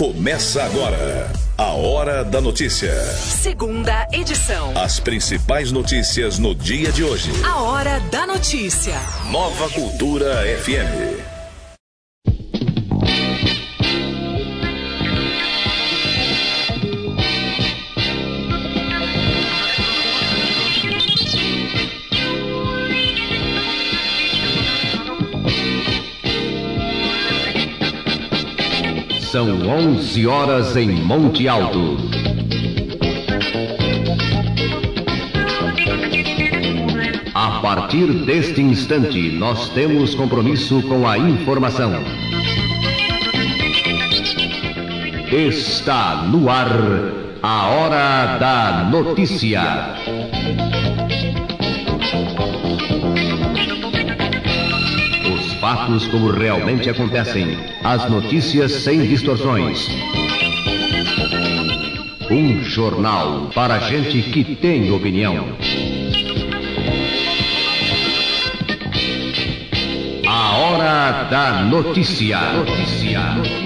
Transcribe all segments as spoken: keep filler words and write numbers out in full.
Começa agora a Hora da Notícia. Segunda edição. As principais notícias no dia de hoje. A Hora da Notícia. Nova Cultura F M. São onze horas em Monte Alto. A partir deste instante, nós temos compromisso com a informação. Está no ar a Hora da Notícia. Fatos como realmente acontecem. As notícias sem distorções. Um jornal para gente que tem opinião. A Hora da Notícia. Notícia.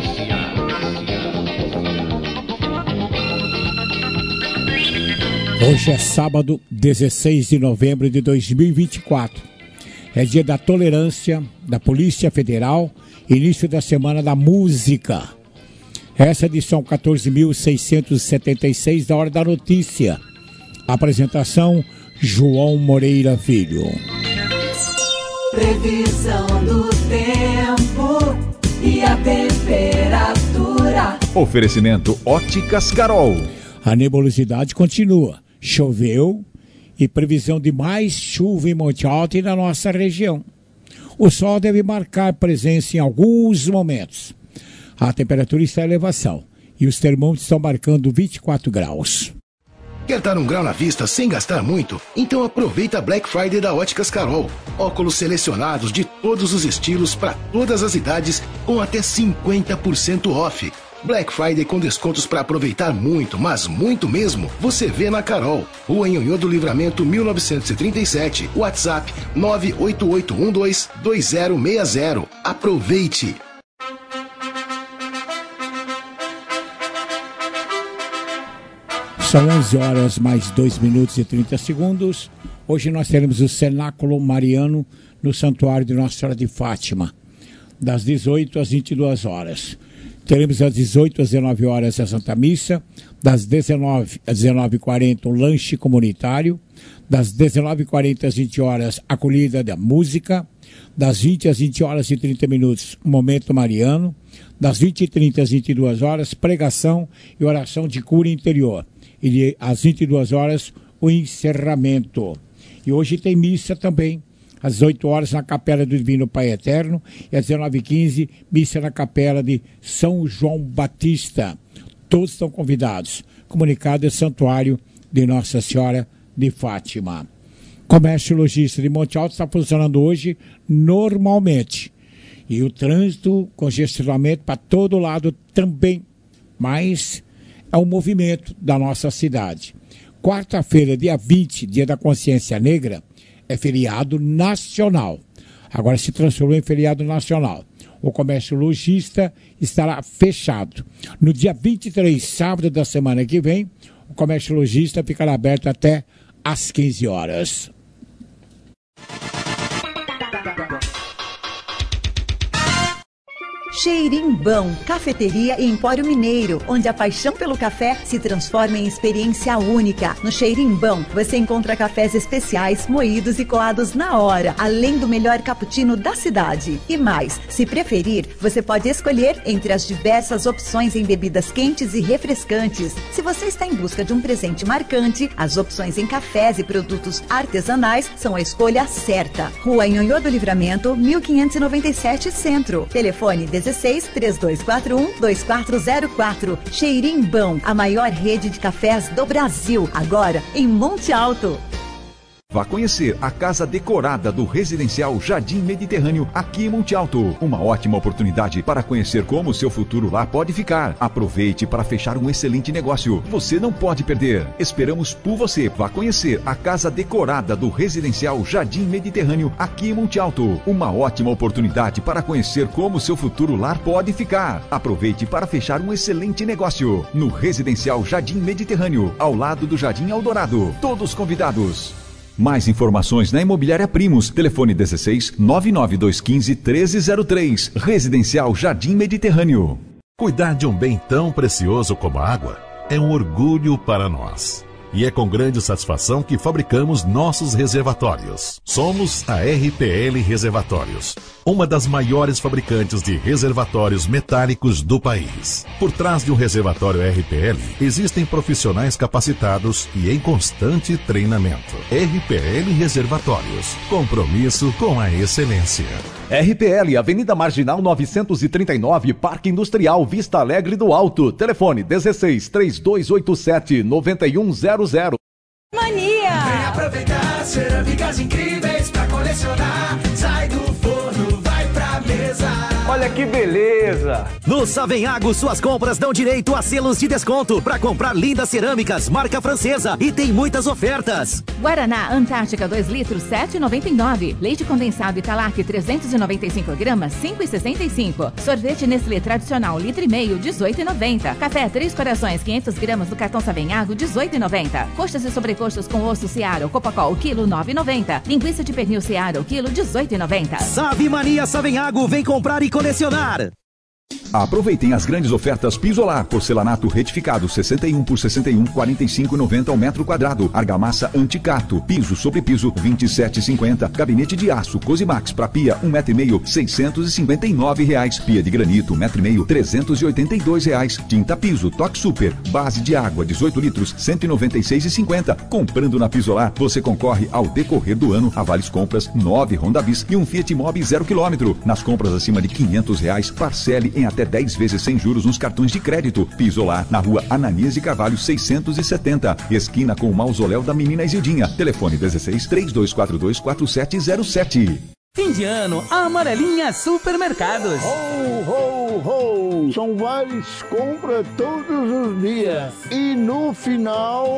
Hoje é sábado, dezesseis de novembro de dois mil e vinte e quatro. É dia da tolerância, da Polícia Federal, início da Semana da Música. Essa é a edição quatorze mil seiscentos e setenta e seis da Hora da Notícia. Apresentação, João Moreira Filho. Previsão do tempo e a temperatura. Oferecimento Óticas Carol. A nebulosidade continua. Choveu. E previsão de mais chuva em Monte Alto e na nossa região. O sol deve marcar presença em alguns momentos. A temperatura está em elevação e os termômetros estão marcando vinte e quatro graus. Quer dar um grau na vista sem gastar muito? Então aproveita a Black Friday da Óticas Carol. Óculos selecionados de todos os estilos para todas as idades com até cinquenta por cento off. Black Friday com descontos para aproveitar muito, mas muito mesmo, você vê na Carol. Rua Nhonhô do Livramento mil novecentos e trinta e sete, WhatsApp nove oito oito um dois dois zero seis zero. Aproveite! São onze horas mais dois minutos e trinta segundos. Hoje nós teremos o Cenáculo Mariano no Santuário de Nossa Senhora de Fátima, das dezoito às vinte e duas horas. Teremos às dezoito às dezenove horas a Santa Missa, das dezenove às dezenove e quarenta o lanche comunitário, das dezenove e quarenta às vinte horas a acolhida da música, das vinte às vinte horas e trinta minutos o momento mariano, das vinte e trinta às vinte e duas horas pregação e oração de cura interior, e de, às vinte e duas horas o encerramento. E hoje tem missa também. Às dezoito horas na Capela do Divino Pai Eterno e às dezenove e quinze, missa na Capela de São João Batista. Todos estão convidados. Comunicado é Santuário de Nossa Senhora de Fátima. Comércio e logística de Monte Alto está funcionando hoje normalmente. E o trânsito, congestionamento para todo lado também. Mas é um movimento da nossa cidade. Quarta-feira, dia vinte, dia da Consciência Negra, é feriado nacional. Agora se transformou em feriado nacional. O comércio lojista estará fechado. No dia vinte e três, sábado da semana que vem, o comércio lojista ficará aberto até às quinze horas. Xerimbão, cafeteria e empório mineiro, onde a paixão pelo café se transforma em experiência única. No Xerimbão, você encontra cafés especiais, moídos e coados na hora, além do melhor cappuccino da cidade. E mais, se preferir, você pode escolher entre as diversas opções em bebidas quentes e refrescantes. Se você está em busca de um presente marcante, as opções em cafés e produtos artesanais são a escolha certa. Rua Nhonhô do Livramento, mil quinhentos e noventa e sete, Centro. Telefone dezesseis, três dois quatro um, dois quatro zero quatro. Xerimbão, a maior rede de cafés do Brasil, agora em Monte Alto. Vá conhecer a casa decorada do residencial Jardim Mediterrâneo, aqui em Monte Alto. Uma ótima oportunidade para conhecer como o seu futuro lá pode ficar. Aproveite para fechar um excelente negócio. Você não pode perder. Esperamos por você. Vá conhecer a casa decorada do residencial Jardim Mediterrâneo, aqui em Monte Alto. Uma ótima oportunidade para conhecer como o seu futuro lar pode ficar. Aproveite para fechar um excelente negócio no residencial Jardim Mediterrâneo, ao lado do Jardim Eldorado. Todos convidados. Mais informações na Imobiliária Primos. Telefone dezesseis, nove nove dois um cinco, um três zero três. Residencial Jardim Mediterrâneo. Cuidar de um bem tão precioso como a água é um orgulho para nós. E é com grande satisfação que fabricamos nossos reservatórios. Somos a R P L Reservatórios, uma das maiores fabricantes de reservatórios metálicos do país. Por trás de um reservatório R P L, existem profissionais capacitados e em constante treinamento. R P L Reservatórios, compromisso com a excelência. R P L, Avenida Marginal novecentos e trinta e nove, Parque Industrial, Vista Alegre do Alto. Telefone dezesseis, três dois oito sete, nove um zero zero. Mania! Vem aproveitar cerâmicas incríveis pra colecionar. Sai do forno, vai pra mesa. Olha que beleza! No Savenhago, suas compras dão direito a selos de desconto para comprar lindas cerâmicas, marca francesa, e tem muitas ofertas. Guaraná Antártica dois litros, sete reais e noventa e nove centavos. Leite condensado Italac trezentos e noventa e cinco gramas, cinco reais e sessenta e cinco centavos. Sorvete Nestlé tradicional, litro e meio, dezoito reais e noventa centavos. Café Três Corações, quinhentas gramas do cartão Savenhago, dezoito reais e noventa centavos. Coxas e sobrecoxas com osso Seara, Copacol, quilo nove reais e noventa centavos. Linguiça de pernil Seara, o quilo dezoito reais e noventa centavos. Sabe Mania Savenhago, vem comprar e colecionar. Aproveitem as grandes ofertas Pisolar, porcelanato retificado sessenta e um por sessenta e um, quarenta e cinco reais e noventa centavos ao metro quadrado. Argamassa Anticato, piso sobre piso, vinte e sete reais e cinquenta centavos. Gabinete de aço Cosimax para pia, um metro e meio, seiscentos e cinquenta e nove reais. Pia de granito, um metro e meio, trezentos e oitenta e dois reais. Tinta piso Toque Super, base de água dezoito litros, cento e noventa e seis reais e cinquenta centavos. Comprando na Pisolar, você concorre ao decorrer do ano a vales compras, nove Honda Bis e um Fiat Mobi zero quilômetro. Nas compras acima de quinhentos reais, parcele em até dez vezes sem juros nos cartões de crédito. Pisolar, na rua Ananias de Carvalho seiscentos e setenta, esquina com o mausoléu da menina Isildinha. Telefone dezesseis, três dois quatro dois, quatro sete zero sete. Fim de ano, a Amarelinha Supermercados. Ho, ho, ho! São várias compras todos os dias. E no final...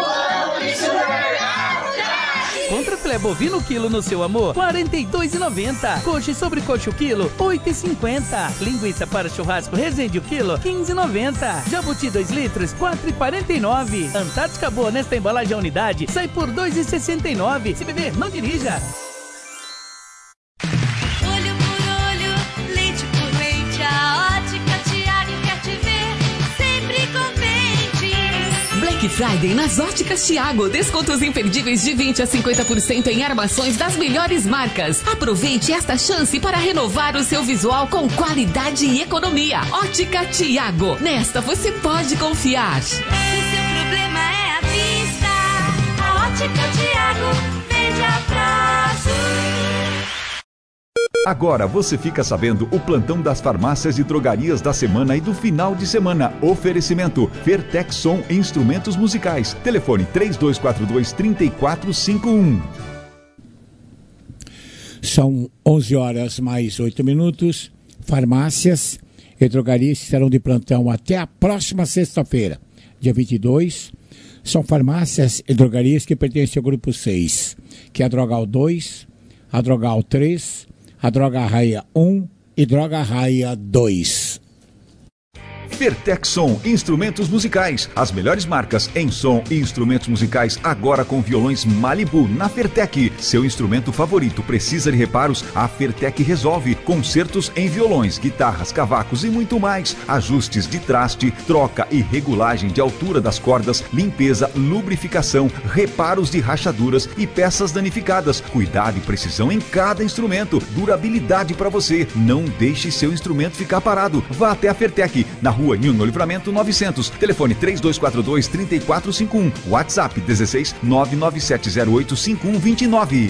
Contra filé bovino quilo no seu amor, quarenta e dois reais e noventa centavos. Coxa e sobrecoxa o quilo, oito reais e cinquenta centavos. Linguiça para churrasco Resende o quilo, quinze reais e noventa centavos. Jabuti dois litros, quatro reais e quarenta e nove centavos. Antártica Boa nesta embalagem a unidade sai por dois reais e sessenta e nove centavos. Se beber, não dirija. Olho por olho, leite por leite, a Ótica Tiago quer te ver sempre contente. Black Friday nas Óticas Tiago. Descontos imperdíveis de vinte a cinquenta por cento em armações das melhores marcas. Aproveite esta chance para renovar o seu visual com qualidade e economia. Ótica Tiago. Nesta você pode confiar. O seu problema é a vista. A Ótica Tiago vende a prazo. Agora você fica sabendo o plantão das farmácias e drogarias da semana e do final de semana. Oferecimento Fertex Som Instrumentos Musicais. Telefone três dois quatro dois, três quatro cinco um. São onze horas mais oito minutos. Farmácias e drogarias estarão de plantão até a próxima sexta-feira, dia vinte e dois. São farmácias e drogarias que pertencem ao grupo seis, que é a Drogal dois, a Drogal três, a Droga Raia um e Droga Raia dois. Fertex Som Instrumentos Musicais. As melhores marcas em som e instrumentos musicais agora com violões Malibu na Fertec. Seu instrumento favorito precisa de reparos? A Fertec resolve. Concertos em violões, guitarras, cavacos e muito mais. Ajustes de traste, troca e regulagem de altura das cordas, limpeza, lubrificação, reparos de rachaduras e peças danificadas. Cuidado e precisão em cada instrumento. Durabilidade para você. Não deixe seu instrumento ficar parado. Vá até a Fertec, na rua Nino Livramento novecentos. Telefone três dois quatro dois, três quatro cinco um. WhatsApp dezesseis, nove nove sete zero oito, cinco um dois nove.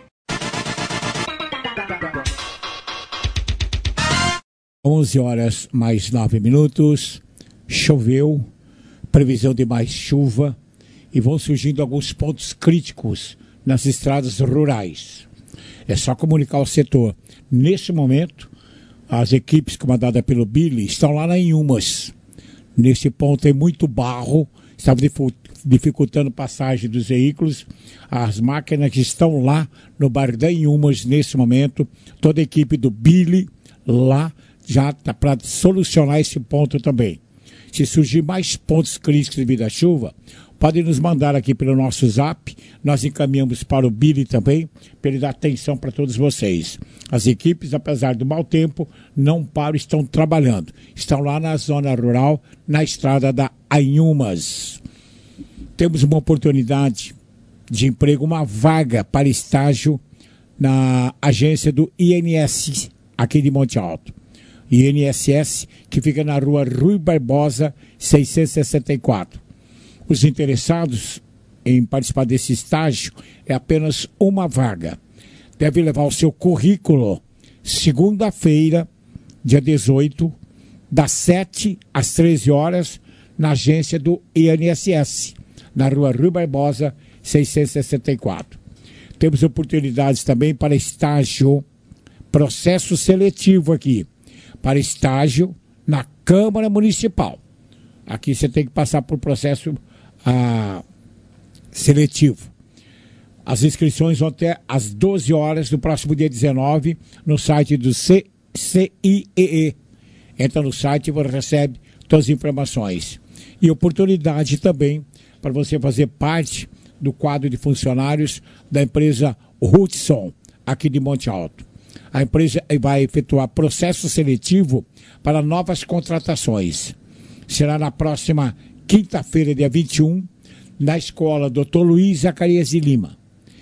onze horas mais nove minutos. Choveu, previsão de mais chuva e vão surgindo alguns pontos críticos nas estradas rurais. É só comunicar ao setor. Nesse momento, as equipes comandadas pelo Billy estão lá na Inhumas. Nesse ponto tem muito barro, estava dificultando passagem dos veículos. As máquinas estão lá no bairro da Inhumas nesse momento. Toda a equipe do Billy lá já está para solucionar esse ponto também. Se surgir mais pontos críticos devido à chuva, podem nos mandar aqui pelo nosso zap. Nós encaminhamos para o Billy também, para ele dar atenção para todos vocês. As equipes, apesar do mau tempo, não param, estão trabalhando. Estão lá na zona rural, na estrada da Inhumas. Temos uma oportunidade de emprego, uma vaga para estágio na agência do I N S S, aqui de Monte Alto. I N S S, que fica na rua Rui Barbosa, seiscentos e sessenta e quatro. Os interessados em participar desse estágio é apenas uma vaga. Deve levar o seu currículo segunda-feira, dia dezoito, das sete às treze horas, na agência do I N S S, na rua Rui Barbosa, seiscentos e sessenta e quatro. Temos oportunidades também para estágio, processo seletivo aqui, para estágio na Câmara Municipal. Aqui você tem que passar por processo ah, seletivo. As inscrições vão até às doze horas do próximo dia dezenove no site do C I E E. Entra no site e você recebe todas as informações. E oportunidade também para você fazer parte do quadro de funcionários da empresa Hudson, aqui de Monte Alto. A empresa vai efetuar processo seletivo para novas contratações. Será na próxima quinta-feira, dia vinte e um, na escola doutor Luiz Zacarias de Lima.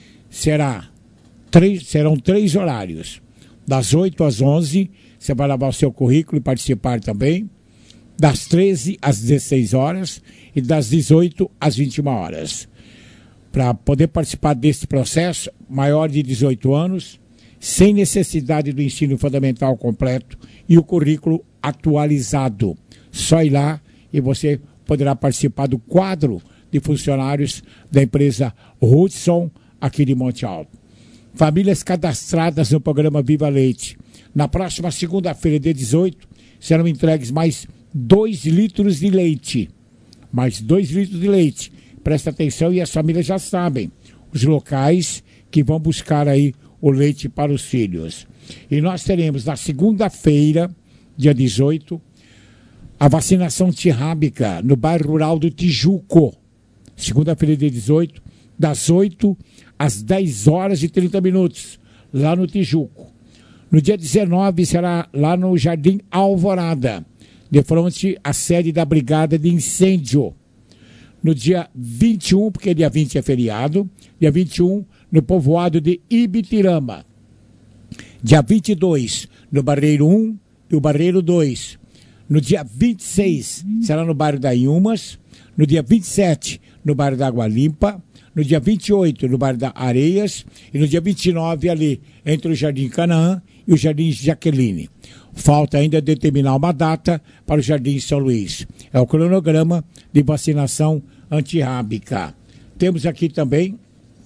Será três, serão três horários. Das oito às onze, você vai levar o seu currículo e participar também. Das treze às dezesseis horas e das dezoito às vinte e uma horas. Para poder participar desse processo, maior de dezoito anos, sem necessidade do ensino fundamental completo e o currículo atualizado. Só ir lá e você poderá participar do quadro de funcionários da empresa Hudson, aqui de Monte Alto. Famílias cadastradas no programa Viva Leite. Na próxima segunda-feira, dia dezoito, serão entregues mais dois litros de leite. Mais dois litros de leite. Presta atenção e as famílias já sabem os locais que vão buscar aí o leite para os filhos. E nós teremos na segunda-feira, dia dezoito, a vacinação antirrábica no bairro rural do Tijuco. Segunda-feira, dia dezoito, das oito às dez horas e trinta minutos, lá no Tijuco. No dia dezenove, será lá no Jardim Alvorada, de frente à sede da Brigada de Incêndio. No dia vinte e um, porque dia vinte é feriado, dia vinte e um, no povoado de Ibitirama. Dia vinte e dois, no Barreiro um e o Barreiro dois. No dia vinte e seis, será no bairro da Inhumas. No dia vinte e sete, no bairro da Água Limpa. No dia vinte e oito, no bairro da Areias. E no dia vinte e nove, ali, entre o Jardim Canaã e o Jardim Jaqueline. Falta ainda determinar uma data para o Jardim São Luís. É o cronograma de vacinação antirrábica. Temos aqui também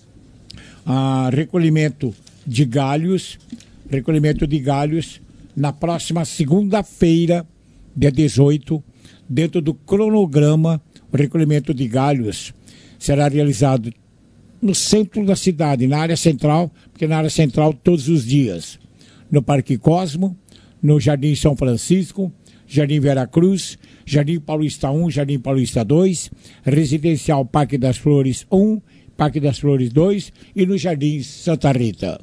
ah, recolhimento de galhos, recolhimento de galhos na próxima segunda-feira, dia dezoito, dentro do cronograma. O recolhimento de galhos será realizado no centro da cidade, na área central, porque na área central todos os dias, no Parque Cosmo, no Jardim São Francisco, Jardim Veracruz, Jardim Paulista um, Jardim Paulista dois, Residencial Parque das Flores um, Parque das Flores dois e no Jardim Santa Rita.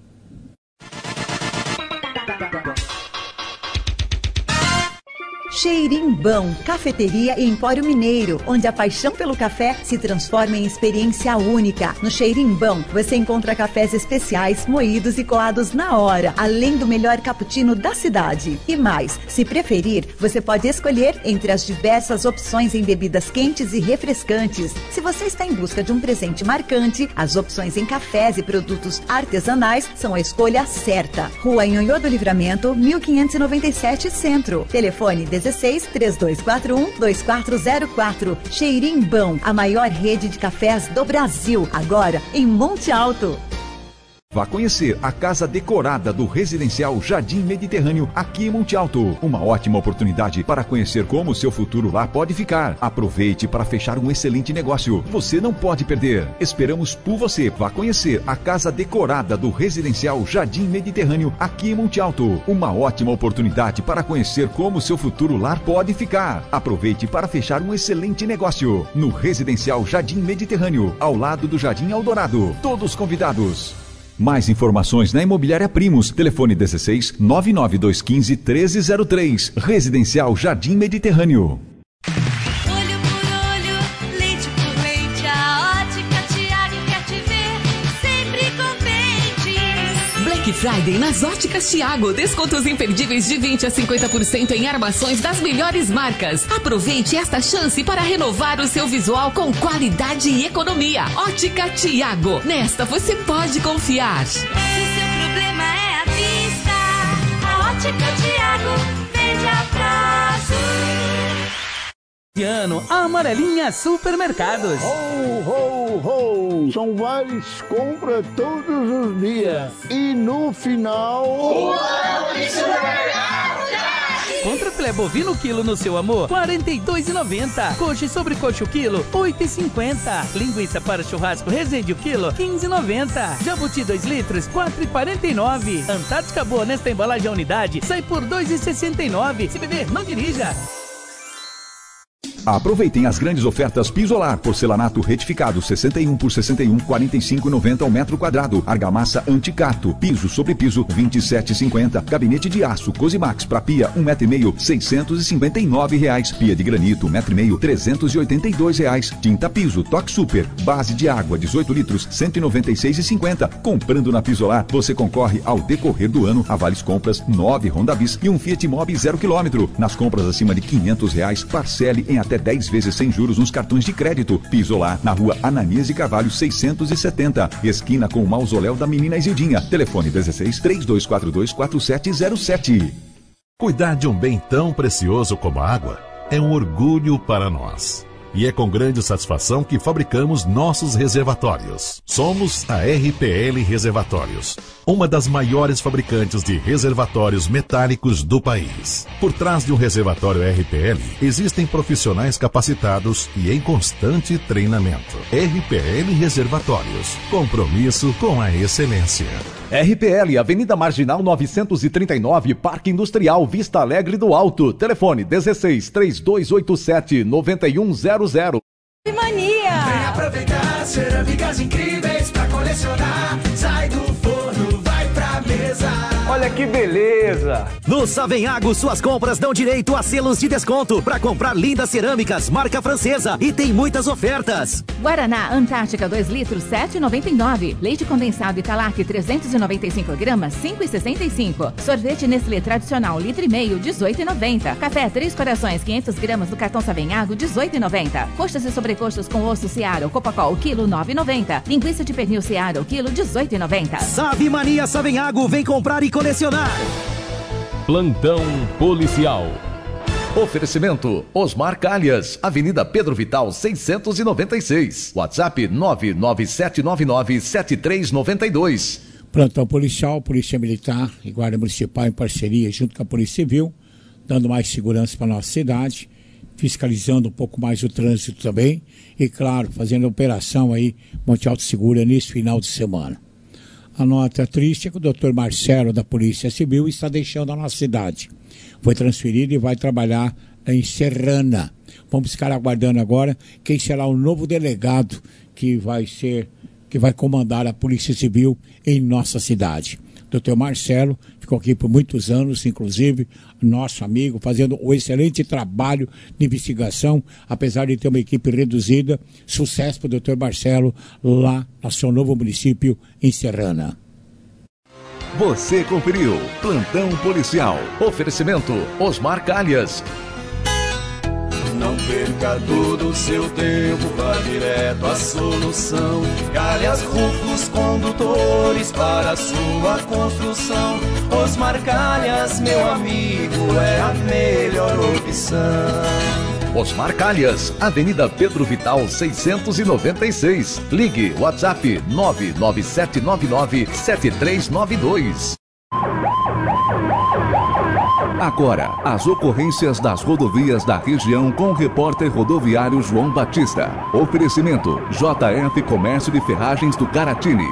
Xerimbão, cafeteria e empório mineiro, onde a paixão pelo café se transforma em experiência única. No Xerimbão, você encontra cafés especiais, moídos e coados na hora, além do melhor cappuccino da cidade. E mais, se preferir, você pode escolher entre as diversas opções em bebidas quentes e refrescantes. Se você está em busca de um presente marcante, as opções em cafés e produtos artesanais são a escolha certa. Rua Nhonhô do Livramento, mil quinhentos e noventa e sete, Centro. Telefone dezesseis dezesseis, três dois quatro um, dois quatro zero quatro. Cheirimbão, a maior rede de cafés do Brasil, agora em Monte Alto. Vá conhecer a casa decorada do Residencial Jardim Mediterrâneo aqui em Monte Alto. Uma ótima oportunidade para conhecer como o seu futuro lá pode ficar. Aproveite para fechar um excelente negócio. Você não pode perder. Esperamos por você. Vá conhecer a casa decorada do Residencial Jardim Mediterrâneo aqui em Monte Alto. Uma ótima oportunidade para conhecer como o seu futuro lar pode ficar. Aproveite para fechar um excelente negócio. No Residencial Jardim Mediterrâneo, ao lado do Jardim Eldorado. Todos convidados. Mais informações na Imobiliária Primos. Telefone dezesseis, nove nove dois um cinco, um três zero três. Residencial Jardim Mediterrâneo. Olho por olho, leite por leite, a Ótica Thiago quer te ver sempre contente. Black Friday nas Óticas Thiago. Descontos imperdíveis de vinte a cinquenta por cento em armações das melhores marcas. Aproveite esta chance para renovar o seu visual com qualidade e economia. Ótica Thiago. Nesta você pode confiar. Se o seu problema é a vista, a Ótica Thiago vende a prazo. Esse ano, a Amarelinha Supermercados. Ho, ho, ho! São várias compras todos os dias. E no final... Contra filé bovino quilo no seu amor, quarenta e dois reais e noventa centavos. Coxa e sobrecoxa o quilo, oito reais e cinquenta centavos. Linguiça para churrasco Resende o quilo, quinze reais e noventa centavos. Jabuti dois litros, quatro reais e quarenta e nove centavos. Antártica Boa nesta embalagem a unidade sai por dois reais e sessenta e nove centavos. Se beber, não dirija. Aproveitem as grandes ofertas Pisolar, porcelanato retificado sessenta e um por sessenta e um, quarenta e cinco reais e noventa centavos ao metro quadrado. Argamassa anticato, piso sobre piso, vinte e sete reais e cinquenta centavos. Gabinete de aço Cosimax para pia, um metro e meio, seiscentos e cinquenta e nove reais. Pia de granito, um metro e meio, trezentos e oitenta e dois reais. Tinta piso Toque Super, base de água, dezoito litros, cento e noventa e seis reais e cinquenta centavos. Comprando na Pisolar, você concorre ao decorrer do ano a vales compras, nove Honda Bis e um Fiat Mobi zero quilômetro. Nas compras acima de quinhentos reais, parcele em até dez vezes sem juros nos cartões de crédito. Pisolar, na rua Ananias de Carvalho seiscentos e setenta, esquina com o mausoléu da menina Isildinha. Telefone dezesseis, três dois quatro dois, quatro sete zero sete. Cuidar de um bem tão precioso como a água é um orgulho para nós. E é com grande satisfação que fabricamos nossos reservatórios. Somos a R P L Reservatórios, uma das maiores fabricantes de reservatórios metálicos do país. Por trás de um reservatório R P L, existem profissionais capacitados e em constante treinamento. R P L Reservatórios, compromisso com a excelência. R P L, Avenida Marginal novecentos e trinta e nove, Parque Industrial, Vista Alegre do Alto. Telefone dezesseis, três dois oito sete, nove um zero zero. Mania! Vem aproveitar cerâmicas incríveis pra colecionar. Sai do forno, vai pra mesa. Olha que beleza! No Savenhago, suas compras dão direito a selos de desconto para comprar lindas cerâmicas, marca francesa, e tem muitas ofertas. Guaraná Antártica dois litros, sete reais e noventa e nove centavos. Leite condensado Italac trezentos e noventa e cinco gramas, cinco reais e sessenta e cinco centavos. Sorvete Nestlé tradicional litro e meio, dezoito reais e noventa centavos. Café Três Corações quinhentas gramas do cartão Savenhago, dezoito reais e noventa centavos. Coxas e sobrecoxas com osso Seara, Copacol, quilo nove reais e noventa centavos. Linguiça de pernil Seara, quilo dezoito reais e noventa centavos. Sabe Mania Savenhago, vem comprar e colecionar. Plantão Policial. Oferecimento Osmar Calhas, Avenida Pedro Vital seiscentos e noventa e seis. WhatsApp nove nove sete nove nove sete três nove dois. Plantão Policial, Polícia Militar e Guarda Municipal em parceria junto com a Polícia Civil, dando mais segurança para a nossa cidade, fiscalizando um pouco mais o trânsito também e, claro, fazendo operação aí Monte Alto Segura nesse final de semana. A nota triste é que o doutor Marcelo, da Polícia Civil, está deixando a nossa cidade. Foi transferido e vai trabalhar em Serrana. Vamos ficar aguardando agora quem será o novo delegado que vai ser, que vai comandar a Polícia Civil em nossa cidade. doutor Marcelo ficou aqui por muitos anos, inclusive nosso amigo, fazendo um excelente trabalho de investigação, apesar de ter uma equipe reduzida. Sucesso para o doutor Marcelo lá no seu novo município, em Serrana. Você conferiu Plantão Policial. Oferecimento Osmar Calhas. Não perca todo o seu tempo, vá direto à solução. Calhas, rufos, condutores para a sua construção. Osmar Calhas, meu amigo, é a melhor opção. Osmar Calhas, Avenida Pedro Vital seiscentos e noventa e seis. Ligue WhatsApp nove nove sete nove nove sete três nove dois. Agora, as ocorrências das rodovias da região com o repórter rodoviário João Batista. Oferecimento J F Comércio de Ferragens do Caratini.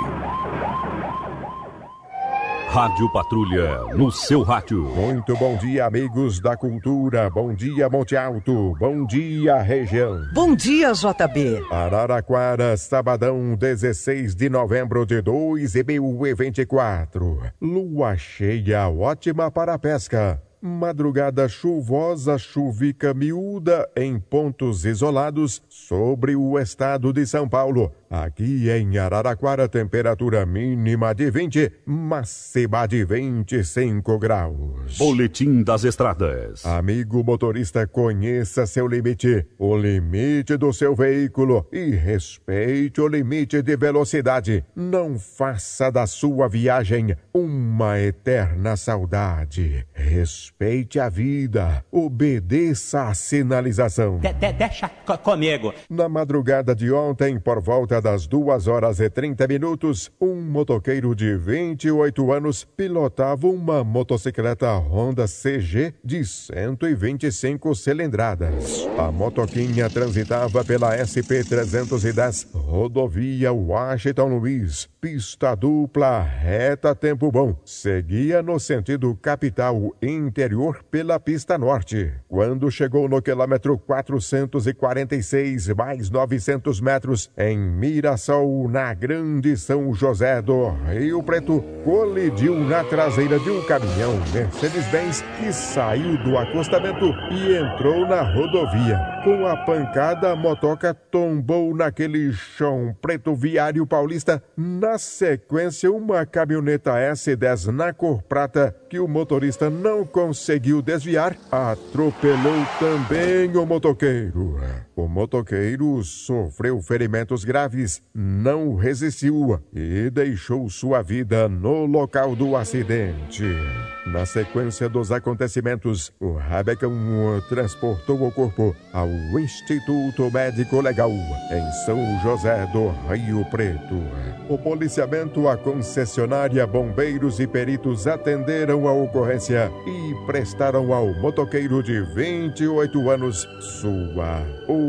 Rádio Patrulha, no seu rádio. Muito bom dia, amigos da cultura. Bom dia, Monte Alto. Bom dia, região. Bom dia, J B. Araraquara, sabadão, dezesseis de novembro de dois mil e vinte e quatro. Lua cheia, ótima para a pesca. Madrugada chuvosa, chuvica miúda em pontos isolados sobre o estado de São Paulo. Aqui em Araraquara, temperatura mínima de vinte, máxima de vinte e cinco graus. Boletim das estradas. Amigo motorista, conheça seu limite, o limite do seu veículo e respeite o limite de velocidade. Não faça da sua viagem uma eterna saudade. Respeite a vida, obedeça a sinalização. De, de, deixa co comigo. Na madrugada de ontem, por volta das duas horas e trinta minutos, um motoqueiro de vinte e oito anos pilotava uma motocicleta Honda C G de cento e vinte e cinco cilindradas. A motoquinha transitava pela S P trezentos e dez, rodovia Washington Luiz, pista dupla, reta tempo bom. Seguia no sentido capital interior pela pista norte. Quando chegou no quilômetro quatrocentos e quarenta e seis mais novecentos metros, em Mirassol, na Grande São José do Rio Preto, colidiu na traseira de um caminhão Mercedes-Benz que saiu do acostamento e entrou na rodovia. Com a pancada, a motoca tombou naquele chão preto viário paulista. Na sequência, uma caminhoneta S dez na cor prata, que o motorista não conseguiu desviar, atropelou também o motoqueiro. O motoqueiro sofreu ferimentos graves, não resistiu e deixou sua vida no local do acidente. Na sequência dos acontecimentos, o Rabecão transportou o corpo ao Instituto Médico Legal, em São José do Rio Preto. O policiamento, a concessionária, bombeiros e peritos atenderam a ocorrência e prestaram ao motoqueiro de vinte e oito anos sua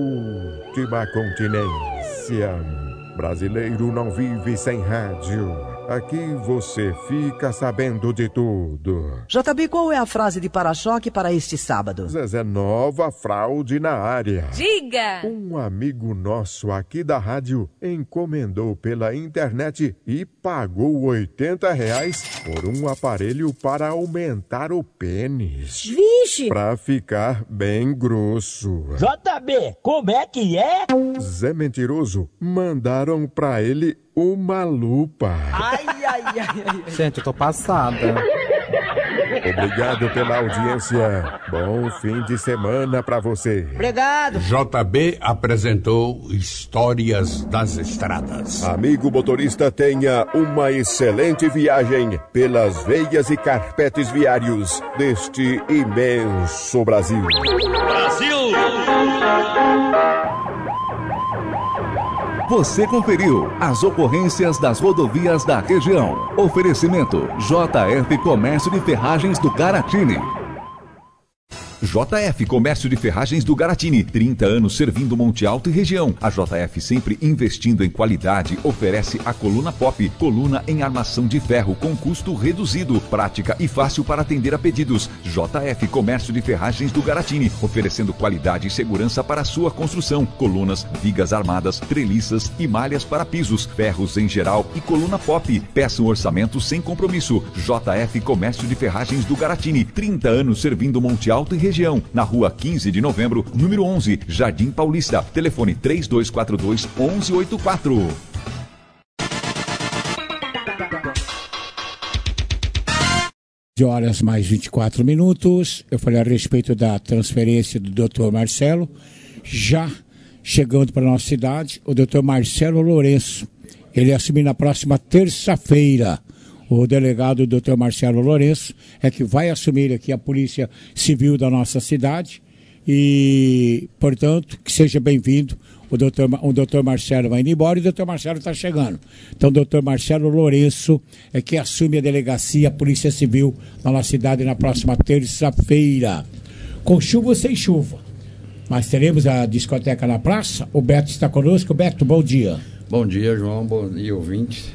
última continência. Brasileiro não vive sem rádio. Aqui você fica sabendo de tudo. J B, qual é a frase de para-choque para este sábado? Zezé, nova fraude na área. Diga! Um amigo nosso aqui da rádio encomendou pela internet e pagou oitenta reais por um aparelho para aumentar o pênis. Vixe! Pra ficar bem grosso. J B, como é que é? Zé Mentiroso, mandaram pra ele uma lupa. Ai, ai, ai, ai. Gente, eu tô passada. Obrigado pela audiência. Bom fim de semana pra você. Obrigado. J B apresentou Histórias das Estradas. Amigo motorista, tenha uma excelente viagem pelas veias e carpetes viários deste imenso Brasil. Brasil! Você conferiu as ocorrências das rodovias da região. Oferecimento J F Comércio de Ferragens do Caratini. J F Comércio de Ferragens do Garatini, trinta anos servindo Monte Alto e região. A J F, sempre investindo em qualidade, oferece a coluna pop, coluna em armação de ferro com custo reduzido, prática e fácil para atender a pedidos. J F Comércio de Ferragens do Garatini, oferecendo qualidade e segurança para a sua construção. Colunas, vigas armadas, treliças e malhas para pisos, ferros em geral e coluna pop. Peça um orçamento sem compromisso. J F Comércio de Ferragens do Garatini, trinta anos servindo Monte Alto e região. Na rua quinze de novembro, número onze, Jardim Paulista. Telefone três dois quatro dois, um um oito quatro. horas mais vinte e quatro minutos. Eu falei a respeito da transferência do doutor Marcelo. Já chegando para a nossa cidade, o doutor Marcelo Lourenço. Ele assume na próxima terça-feira. O delegado doutor Marcelo Lourenço é que vai assumir aqui a Polícia Civil da nossa cidade. E, portanto, que seja bem-vindo. O doutor, o doutor Marcelo vai indo embora e o doutor Marcelo está chegando. Então, o doutor Marcelo Lourenço é que assume a delegacia, a Polícia Civil na nossa cidade na próxima terça-feira. Com chuva ou sem chuva. Mas teremos a discoteca na praça. O Beto está conosco. Beto, bom dia. Bom dia, João. Bom dia, ouvintes.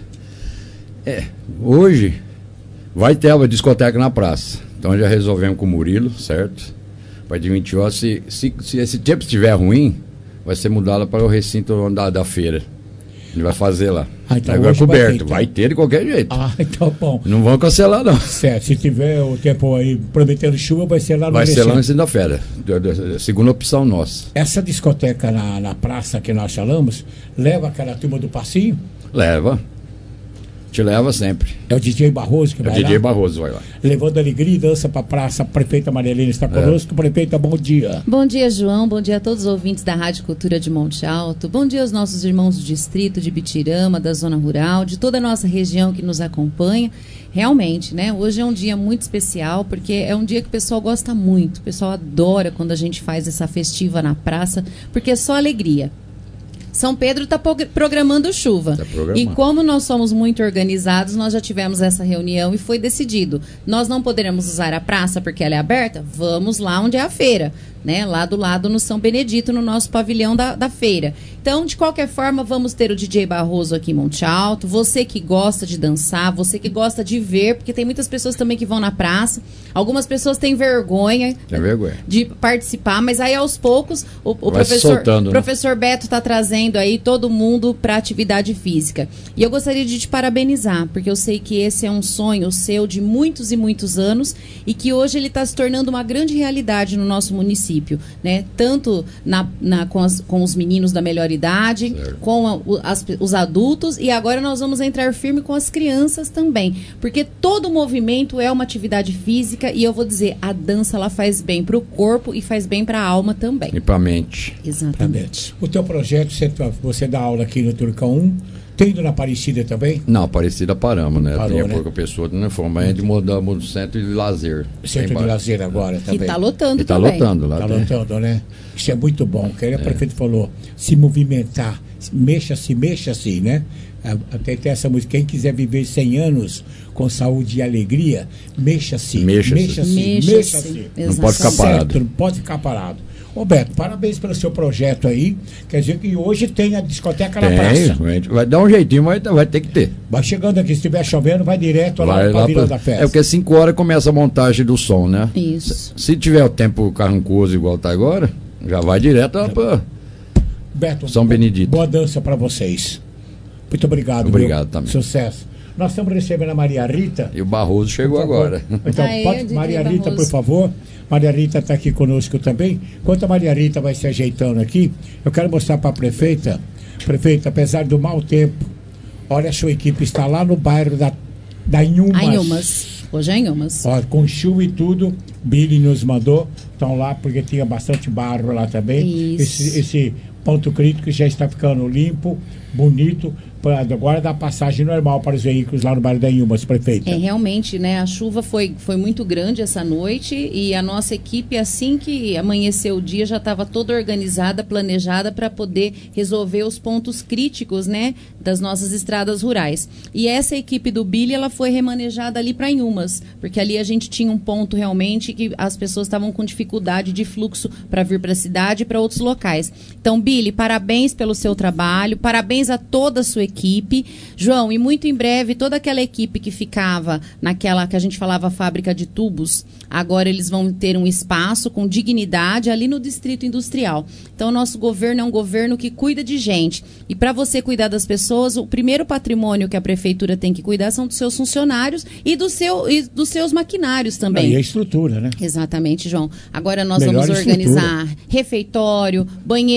É, hoje vai ter a discoteca na praça. Então já resolvemos com o Murilo, certo? Vai de vinte horas. Se, se, se esse tempo estiver ruim, vai ser mudada para o recinto da, da feira. Ele vai fazer lá. Ah, então vai coberto. Vai ter, então. Vai ter de qualquer jeito. Ah, então bom. Não vão cancelar, não. Certo. Se tiver o tempo aí prometendo chuva, vai ser lá no Vai recinto. ser lá no recinto da feira. Segunda opção nossa. Essa discoteca na, na praça que nós falamos, leva aquela turma do passinho? Leva. Te leva sempre. É o D J Barroso que é vai lá? É o D J lá? Barroso vai lá. Levando alegria e dança para a praça. A prefeita Maria Helena está conosco. É. Prefeita, bom dia. Bom dia, João. Bom dia a todos os ouvintes da Rádio Cultura de Monte Alto. Bom dia aos nossos irmãos do distrito de Bitirama, da zona rural, de toda a nossa região que nos acompanha. Realmente, né? Hoje é um dia muito especial, porque é um dia que o pessoal gosta muito. O pessoal adora quando a gente faz essa festiva na praça, porque é só alegria. São Pedro está programando chuva. Tá programando. E como nós somos muito organizados, nós já tivemos essa reunião e foi decidido. Nós não poderemos usar a praça porque ela é aberta? Vamos lá onde é a feira, né? Lá do lado no São Benedito, no nosso pavilhão da, da feira. Então, de qualquer forma, vamos ter o D J Barroso aqui em Monte Alto. Você que gosta de dançar, você que gosta de ver, porque tem muitas pessoas também que vão na praça. Algumas pessoas têm vergonha, tem vergonha. de participar, mas aí aos poucos o, o Vai professor, soltando, professor né? Beto está trazendo aí todo mundo para atividade física. E eu gostaria de te parabenizar, porque eu sei que esse é um sonho seu de muitos e muitos anos e que hoje ele está se tornando uma grande realidade no nosso município, né? Tanto na, na, com, as, com os meninos da melhor idade, certo. com a, o, as, os adultos, e agora nós vamos entrar firme com as crianças também, porque todo movimento é uma atividade física e eu vou dizer, a dança ela faz bem para o corpo e faz bem para a alma também. E para a mente. Exatamente. O teu projeto, você, você dá aula aqui no Turcão um, tem ido na Aparecida também? Não, Aparecida paramos, né? Parou, Tem a né? pouca pessoa de uniforme, é de mudar o centro de lazer. Centro de lazer agora Que também. está lotando E tá também. lotando lá. Está tem. lotando, né? Isso é muito bom. Que aí o prefeito falou, se movimentar, mexa-se, mexa-se, né? Até tem essa música, quem quiser viver cem anos com saúde e alegria, mexa-se, Mexa-se. mexa-se, Mexa-se. mexa-se. Não pode ficar parado. Certo, não pode ficar parado. Roberto, parabéns pelo seu projeto aí. Quer dizer que hoje tem a discoteca Tem, na praça. vai- vai dar um jeitinho, mas vai ter que ter. Vai chegando aqui, se estiver chovendo, vai direto lá Vai no lá pavilhão pra- da festa. É porque cinco horas começa a montagem do som, né? Isso. Se tiver o tempo carrancoso igual tá agora, já vai direto lá pra Beto, São Benedito. boa dança para vocês. Muito obrigado. Obrigado viu? também. Sucesso. Nós estamos recebendo a Maria Rita. E o Barroso chegou Por favor. agora. Então, Aê, pode, D J Maria Rita, Barroso. por favor. Maria Rita está aqui conosco também. Enquanto a Maria Rita vai se ajeitando aqui, eu quero mostrar para a prefeita. Prefeita, apesar do mau tempo, olha, a sua equipe está lá no bairro da, da Inhumas. Anhumas. Hoje é Anhumas. Ó, com chuva e tudo, Billy nos mandou. Estão lá porque tinha bastante barro lá também. Isso. Esse, esse ponto crítico já está ficando limpo, bonito. Pra, agora dá passagem normal para os veículos lá no bairro da Inhumas, prefeita. É, realmente, né? A chuva foi, foi muito grande essa noite e a nossa equipe, assim que amanheceu o dia, já estava toda organizada, planejada para poder resolver os pontos críticos, né? Das nossas estradas rurais. E essa equipe do Billy, ela foi remanejada ali para Inhumas, porque ali a gente tinha um ponto realmente que as pessoas estavam com dificuldade de fluxo para vir para a cidade e para outros locais. Então, Billy, parabéns pelo seu trabalho, parabéns a toda a sua equipe. equipe. João, e muito em breve, toda aquela equipe que ficava naquela que a gente falava fábrica de tubos, agora eles vão ter um espaço com dignidade ali no Distrito Industrial. Então, o nosso governo é um governo que cuida de gente. E para você cuidar das pessoas, o primeiro patrimônio que a prefeitura tem que cuidar são dos seus funcionários e, do seu, e dos seus maquinários também. E a estrutura, né? Exatamente, João. Agora nós Melhor vamos estrutura. organizar refeitório, banheiro com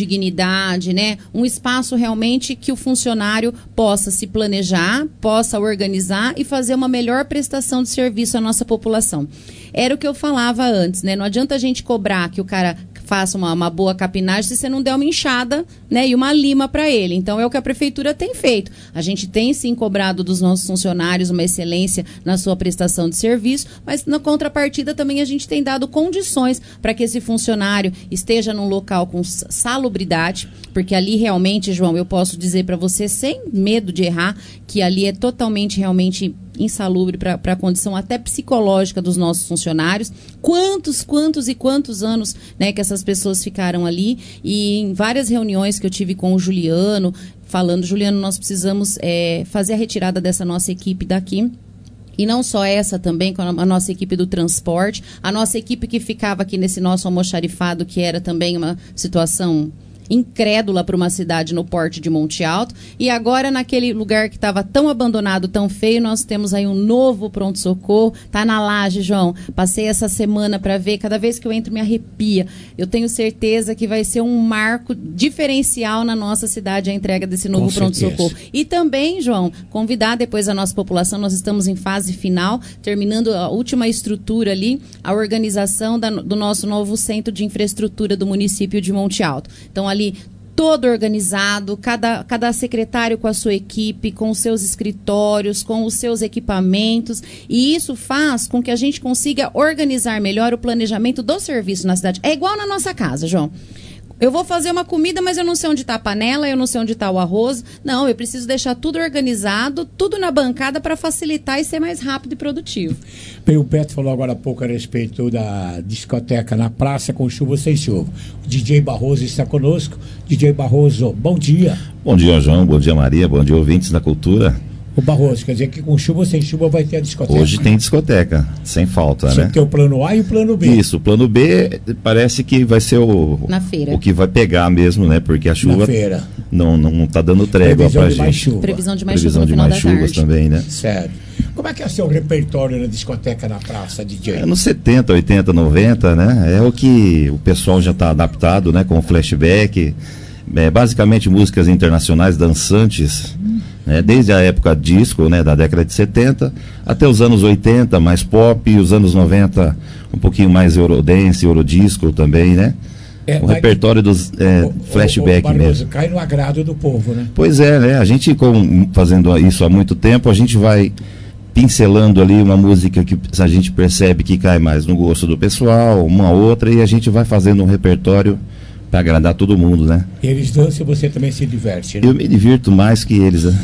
dignidade, né? Um espaço realmente que o funcionário possa se planejar, possa organizar e fazer uma melhor prestação de serviço à nossa população. Era o que eu falava antes, né? Não adianta a gente cobrar que o cara faça uma, uma boa capinagem se você não der uma enxada, né, e uma lima para ele. Então é o que a prefeitura tem feito. A gente tem sim cobrado dos nossos funcionários uma excelência na sua prestação de serviço, mas na contrapartida também a gente tem dado condições para que esse funcionário esteja num local com salubridade, porque ali realmente, João, eu posso dizer para você sem medo de errar que ali é totalmente realmente insalubre para a condição até psicológica dos nossos funcionários. Quantos, quantos e quantos anos, né, que essas pessoas ficaram ali, e em várias reuniões que eu tive com o Juliano, falando, Juliano, nós precisamos é, fazer a retirada dessa nossa equipe daqui. E não só essa também, com a nossa equipe do transporte, a nossa equipe que ficava aqui nesse nosso almoxarifado, que era também uma situação incrédula para uma cidade no porte de Monte Alto, e agora naquele lugar que estava tão abandonado, tão feio, nós temos aí um novo pronto-socorro, tá na laje, João, passei essa semana para ver, cada vez que eu entro me arrepia, eu tenho certeza que vai ser um marco diferencial na nossa cidade a entrega desse novo pronto-socorro. E também, João, convidar depois a nossa população, nós estamos em fase final, terminando a última estrutura ali, a organização da, do nosso novo centro de infraestrutura do município de Monte Alto. Então, ali todo organizado, cada, cada secretário com a sua equipe, com os seus escritórios, com os seus equipamentos, e isso faz com que a gente consiga organizar melhor o planejamento do serviço na cidade. É igual na nossa casa, João. Eu vou fazer uma comida, mas eu não sei onde está a panela, eu não sei onde está o arroz. Não, eu preciso deixar tudo organizado, tudo na bancada para facilitar e ser mais rápido e produtivo. Bem, o Beto falou agora há pouco a respeito da discoteca na praça com chuva ou sem chuva. O D J Barroso está conosco. D J Barroso, bom dia. Bom dia, João. Bom dia, Maria. Bom dia, ouvintes da cultura. O Barroso, quer dizer que com chuva ou sem chuva vai ter a discoteca? Hoje tem discoteca, sem falta, Você né? tem o plano A e o plano B. Isso, o plano B parece que vai ser o, Na feira. o que vai pegar mesmo, né? Porque a chuva Na feira. não, não, não tá dando trégua Previsão pra de gente. mais chuva. Previsão de mais Previsão chuva no de final mais da chuvas tarde. também, né? Sério. Como é que é o seu repertório na discoteca na praça, D J? É nos setenta, oitenta, noventa, né? É o que o pessoal já está adaptado, né? Com flashback, é, basicamente músicas internacionais dançantes, né? Desde a época disco, né? Da década de setenta até os anos oitenta, mais pop, e os anos noventa um pouquinho mais eurodance, eurodisco também, né? É, o mas- repertório dos é, flashback o Barroso mesmo. cai no agrado do povo, né? Pois é, né? A gente, com, fazendo isso há muito tempo, a gente vai pincelando ali uma música que a gente percebe que cai mais no gosto do pessoal, uma outra, e a gente vai fazendo um repertório para agradar todo mundo, né? Eles dançam e você também se diverte, né? Eu me divirto mais que eles, né?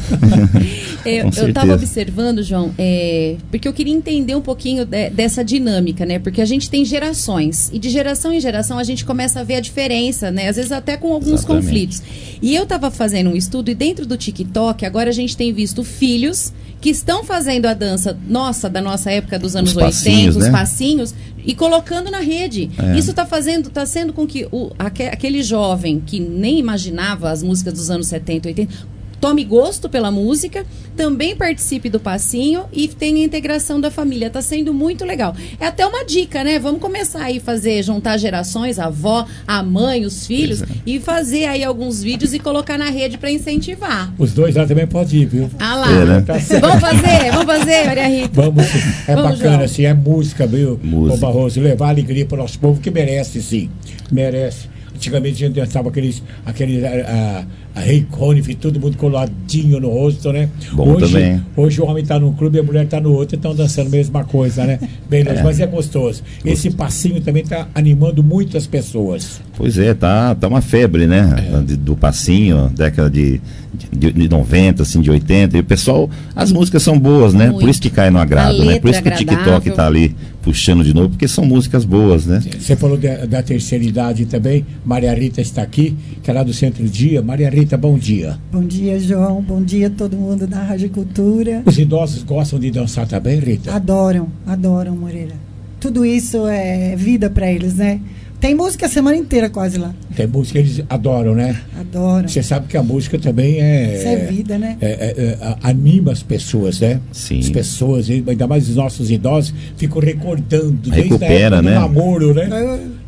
Eu Com estava certeza. observando, João, é, porque eu queria entender um pouquinho de- dessa dinâmica, né? Porque a gente tem gerações, e de geração em geração a gente começa a ver a diferença, né? Às vezes até com alguns Exatamente. conflitos. E eu estava fazendo um estudo, e dentro do TikTok, agora a gente tem visto filhos que estão fazendo a dança nossa, da nossa época dos anos Os oitenta, passinhos, os né? passinhos, e colocando na rede. É. Isso está fazendo, está sendo com que o, aque- aquele jovem que nem imaginava as músicas dos anos setenta, oitenta, tome gosto pela música, também participe do passinho e tenha a integração da família. Está sendo muito legal. É até uma dica, né? Vamos começar aí a fazer, juntar gerações, a avó, a mãe, os filhos, e fazer aí alguns vídeos e colocar na rede para incentivar. Os dois lá também podem ir, viu? Ah lá. É, né? Tá certo. Vamos fazer, vamos fazer, Maria Rita. Vamos sim. É Vamos, bacana, João. assim, é música, viu? Música. Ô Barroso, levar alegria para o nosso povo, que merece, sim. Merece. Antigamente a gente dançava aqueles, aqueles a, a, a Rei Conif, todo mundo coladinho no rosto, né? Bom hoje, também. hoje o homem tá num clube e a mulher tá no outro e estão dançando a mesma coisa, né? Bem, É. mas é gostoso. Esse passinho também tá animando muitas pessoas. Pois é, tá, tá uma febre, né? De- do passinho, década de, de, de noventa, assim, de oitenta. E o pessoal, as músicas são boas, né? Muito. Por isso que cai no agrado, A né? Por isso que letra o TikTok agradável. tá ali puxando de novo, porque são músicas boas, né? Você falou da, da terceira idade também. Maria Rita está aqui, que é lá do Centro Dia. Maria Rita, bom dia. Bom dia, João. Bom dia a todo mundo da Rádio Cultura. Os idosos gostam de dançar também, Rita? Adoram, adoram, Moreira. Tudo isso é vida para eles, né? Tem música a semana inteira quase lá. Tem música que eles adoram, né? Adoram. Você sabe que a música também é... Isso é vida, né? é- é- é, a- anima as pessoas, né? Sim. As pessoas, ainda mais os nossos idosos, ficam recordando desde a Recupera, época né? do namoro, né?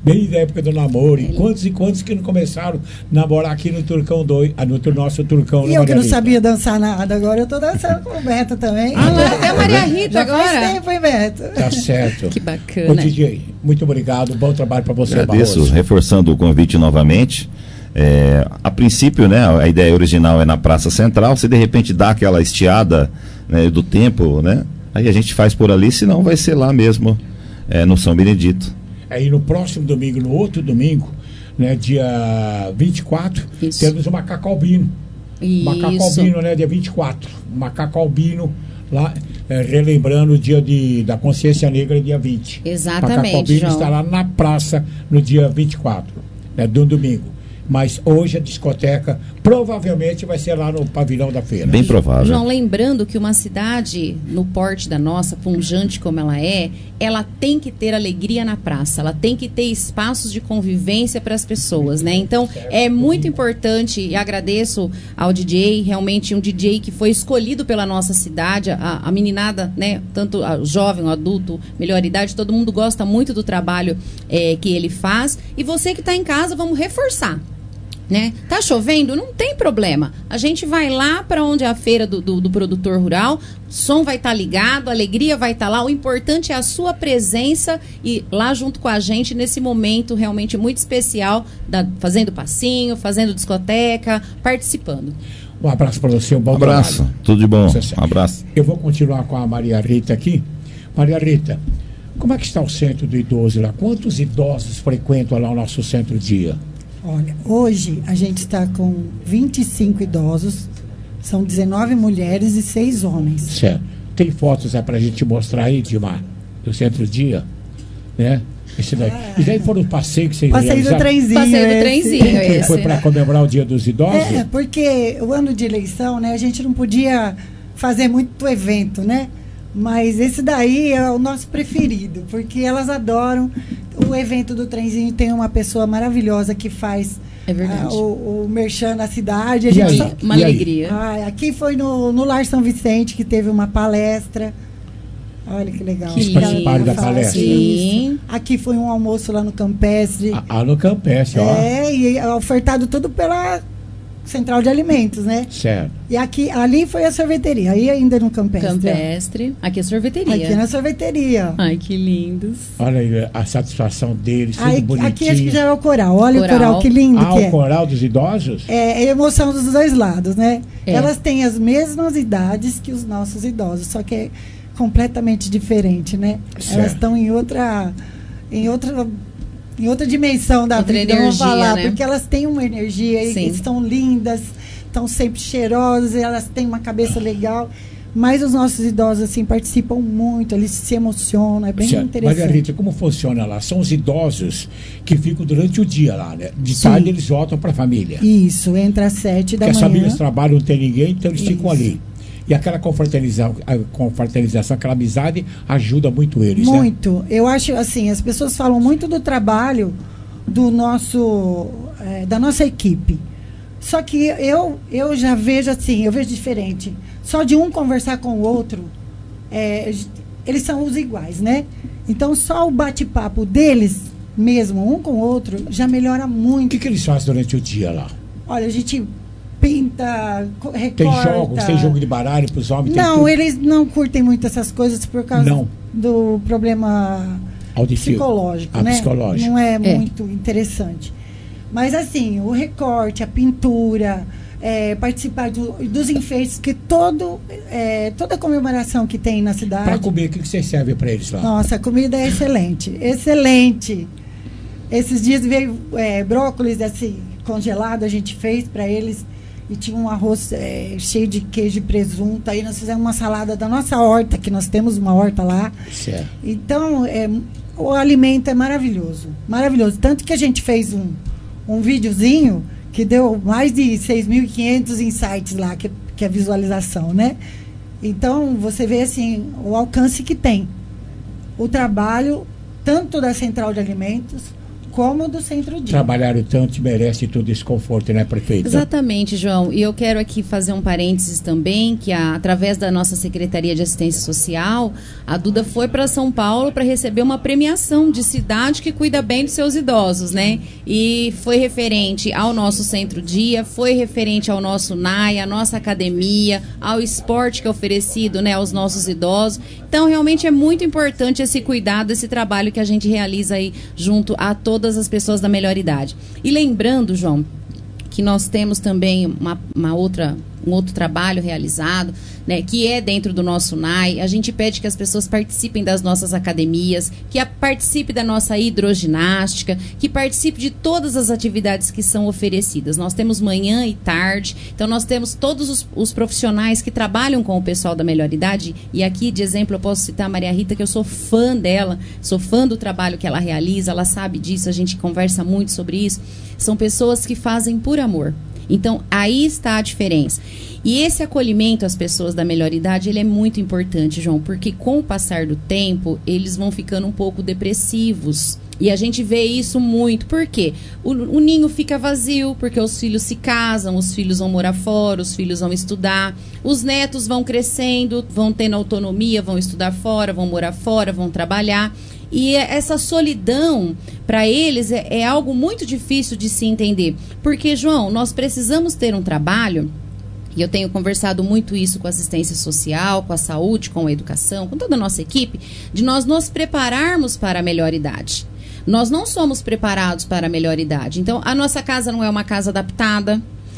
bem da época do namoro. E quantos e quantos que não começaram a namorar aqui no Turcão dois, ah, no nosso Turcão. E eu que não sabia dançar nada, agora eu tô dançando com o Beto também. Ah, lá, até a Maria Rita Já agora. faz tempo, hein, Beto? Tá certo. Que bacana. Ô, D J, muito obrigado, bom trabalho para você, Agradeço, Barroso. reforçando o convite novamente. É, a princípio, né, a ideia original é na Praça Central. Se de repente dá aquela estiada, né, do tempo, né, aí a gente faz por ali, senão vai ser lá mesmo, é, no São Benedito. Aí no próximo domingo, no outro domingo, né, dia vinte e quatro, Isso. temos o Macaco Albino. Isso. Macaco Albino, né, dia vinte e quatro. Macaco Albino, lá, é, relembrando o dia de, da Consciência Negra, dia vinte. Exatamente, Macaco Albino João. estará na praça no dia vinte e quatro, né, do domingo. Mas hoje a discoteca provavelmente vai ser lá no pavilhão da feira. Bem provável. João, lembrando que uma cidade no porte da nossa, pujante como ela é, ela tem que ter alegria na praça, ela tem que ter espaços de convivência para as pessoas, né? Então, é muito importante, e agradeço ao D J, realmente um D J que foi escolhido pela nossa cidade, a, a meninada, né? Tanto o jovem, o adulto, melhor idade, todo mundo gosta muito do trabalho é, que ele faz. E você que está em casa, vamos reforçar. Né? Tá chovendo? Não tem problema. A gente vai lá para onde é a feira do, do, do produtor rural, o som vai estar tá ligado, a alegria vai estar tá lá. O importante é a sua presença e lá junto com a gente nesse momento realmente muito especial, da, fazendo passinho, fazendo discoteca, participando. Um abraço para você, um bom abraço, trabalho. tudo de bom, um abraço. Eu vou continuar com a Maria Rita aqui. Maria Rita, como é que está o centro do idoso lá? Quantos idosos frequentam lá o nosso centro-dia? Olha, hoje a gente está com vinte e cinco idosos, são dezenove mulheres e seis homens. Certo. Tem fotos aí pra gente mostrar aí, Dimar, do centro-dia, né? Esse daí. Ah, e daí foram os passeios que vocês Passeio realizaram? do trenzinho. Passeio do esse. trenzinho, Que esse. foi para comemorar o Dia dos Idosos? É, porque o ano de eleição, né, a gente não podia fazer muito evento, né? Mas esse daí é o nosso preferido, porque elas adoram. O evento do trenzinho tem uma pessoa maravilhosa que faz é verdade. ah, o, o merchan da cidade. A E gente aí? só- Uma E aí? alegria. Ah, aqui foi no, no Lar São Vicente que teve uma palestra. Olha que legal. Que Vocês participaram da Fala palestra? Sim. isso. Aqui foi um almoço lá no Campestre. Ah, ah, no Campestre, ó. É, e é ofertado tudo pela Central de Alimentos, né? Certo. E aqui, ali foi a sorveteria, aí ainda no Campestre. Campestre. Aqui é sorveteria. Aqui na sorveteria. Ai, que lindos. Olha aí a satisfação deles, tudo Aí, bonitinho. aqui acho que já é o coral. Olha Coral. o coral, que lindo Ah, que o é. coral dos idosos? É, é emoção dos dois lados, né? É. Elas têm as mesmas idades que os nossos idosos, só que é completamente diferente, né? Certo. Elas estão em outra, em outra, em outra dimensão da Outra vida, vamos energia, falar, né? porque elas têm uma energia e Sim. estão lindas, estão sempre cheirosas, elas têm uma cabeça legal. Mas os nossos idosos assim participam muito, eles se emocionam, é bem Certo. interessante. Margarita, como funciona lá? São os idosos que ficam durante o dia lá, né? De Sim. tarde eles voltam para a família. Isso, entra às sete da Porque as manhã. famílias trabalham, não tem ninguém, então eles ficam Isso. ali. E aquela confraternização, a confraternização, aquela amizade ajuda muito eles, né? Muito. Eu acho assim, as pessoas falam muito do trabalho do nosso, eh, da nossa equipe. Só que eu, eu já vejo assim, eu vejo diferente. Só de um conversar com o outro, eh, eles são os iguais, né? Então só o bate-papo deles mesmo, um com o outro, já melhora O muito. que, que eles fazem durante o dia lá? Olha, a gente pinta, co- recorta. Tem jogos, tem jogo de baralho para os homens? tem Não, tudo? eles não curtem muito essas coisas por causa Não. do problema Auditivo. psicológico, Ah, né? psicológico. Não é, É. muito interessante. Mas assim, o recorte, a pintura, é, participar do- dos enfeites, que todo, é, toda comemoração que tem na Para cidade. comer, o que, que vocês servem para eles lá? Nossa, a comida é excelente, excelente. Esses dias veio é, brócolis assim, congelado, a gente fez para eles. E tinha um arroz é, cheio de queijo e presunto. Aí nós fizemos uma salada da nossa horta, que nós temos uma horta lá. Certo. Então, é, o alimento é maravilhoso. Maravilhoso. Tanto que a gente fez um, um videozinho que deu mais de seis mil e quinhentos insights lá, que, que é a visualização, né? Então, você vê assim, o alcance que tem. O trabalho, tanto da Central de Alimentos, como do centro-dia. Trabalharam tanto e merece todo esse conforto, né, prefeita? Exatamente, João. E eu quero aqui fazer um parênteses também, que a, através da nossa Secretaria de Assistência Social, a Duda foi para São Paulo para receber uma premiação de cidade que cuida bem dos seus idosos, né? E foi referente ao nosso centro-dia, foi referente ao nosso N A I, à nossa academia, ao esporte que é oferecido, né, aos nossos idosos. Então, realmente é muito importante esse cuidado, esse trabalho que a gente realiza aí junto a todas as pessoas da melhor idade. E lembrando, João, que nós temos também uma, uma outra, um outro trabalho realizado, né, que é dentro do nosso N A I. A gente pede que as pessoas participem das nossas academias, que a, participe da nossa hidroginástica, que participe de todas as atividades que são oferecidas. Nós temos manhã e tarde, então nós temos todos os, os profissionais que trabalham com o pessoal da melhor idade, e aqui de exemplo eu posso citar a Maria Rita, que eu sou fã dela, sou fã do trabalho que ela realiza, ela sabe disso, a gente conversa muito sobre isso. São pessoas que fazem por amor. Então, aí está a diferença. E esse acolhimento às pessoas da melhor idade, ele é muito importante, João, porque com o passar do tempo, eles vão ficando um pouco depressivos. E a gente vê isso muito. Por quê? O, o ninho fica vazio, porque os filhos se casam, os filhos vão morar fora, os filhos vão estudar, os netos vão crescendo, vão tendo autonomia, vão estudar fora, vão morar fora, vão trabalhar. E essa solidão, para eles, é, é algo muito difícil de se entender. Porque, João, nós precisamos ter um trabalho, e eu tenho conversado muito isso com a assistência social, com a saúde, com a educação, com toda a nossa equipe, de nós nos prepararmos para a melhor idade. Nós não somos preparados para a melhor idade. Então, a nossa casa não é uma casa adaptada,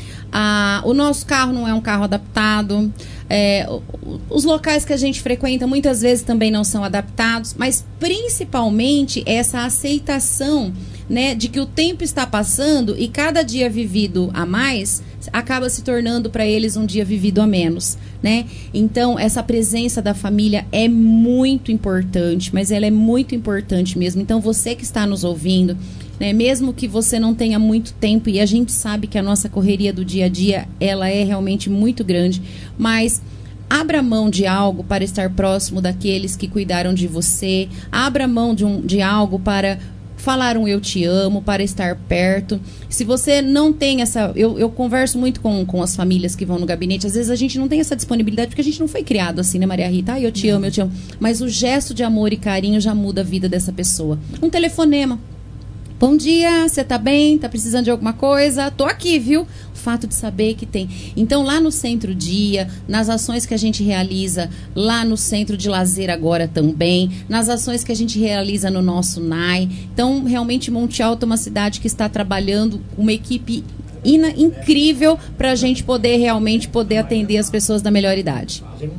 a, o nosso carro não é um carro adaptado, é, os locais que a gente frequenta muitas vezes também não são adaptados, mas principalmente essa aceitação, né, de que o tempo está passando e cada dia vivido a mais acaba se tornando para eles um dia vivido a menos, né? Então, essa presença da família é muito importante, mas ela é muito importante mesmo. Então, você que está nos ouvindo, né, mesmo que você não tenha muito tempo, e a gente sabe que a nossa correria do dia a dia, ela é realmente muito grande, mas abra mão de algo para estar próximo daqueles que cuidaram de você, abra mão de, um, de algo para falar um eu te amo, para estar perto. Se você não tem essa... Eu, eu converso muito com, com as famílias que vão no gabinete, às vezes a gente não tem essa disponibilidade, porque a gente não foi criado assim, né, Maria Rita? Ah, eu te amo, eu te amo. Mas o gesto de amor e carinho já muda a vida dessa pessoa. Um telefonema. Bom dia, você tá bem? Tá precisando de alguma coisa? Tô aqui, viu? O fato de saber que tem. Então, lá no Centro-Dia, nas ações que a gente realiza lá no Centro de Lazer agora também, nas ações que a gente realiza no nosso N A I. Então, realmente, Monte Alto é uma cidade que está trabalhando uma equipe ina- incrível para a gente poder realmente poder atender as pessoas da melhor idade.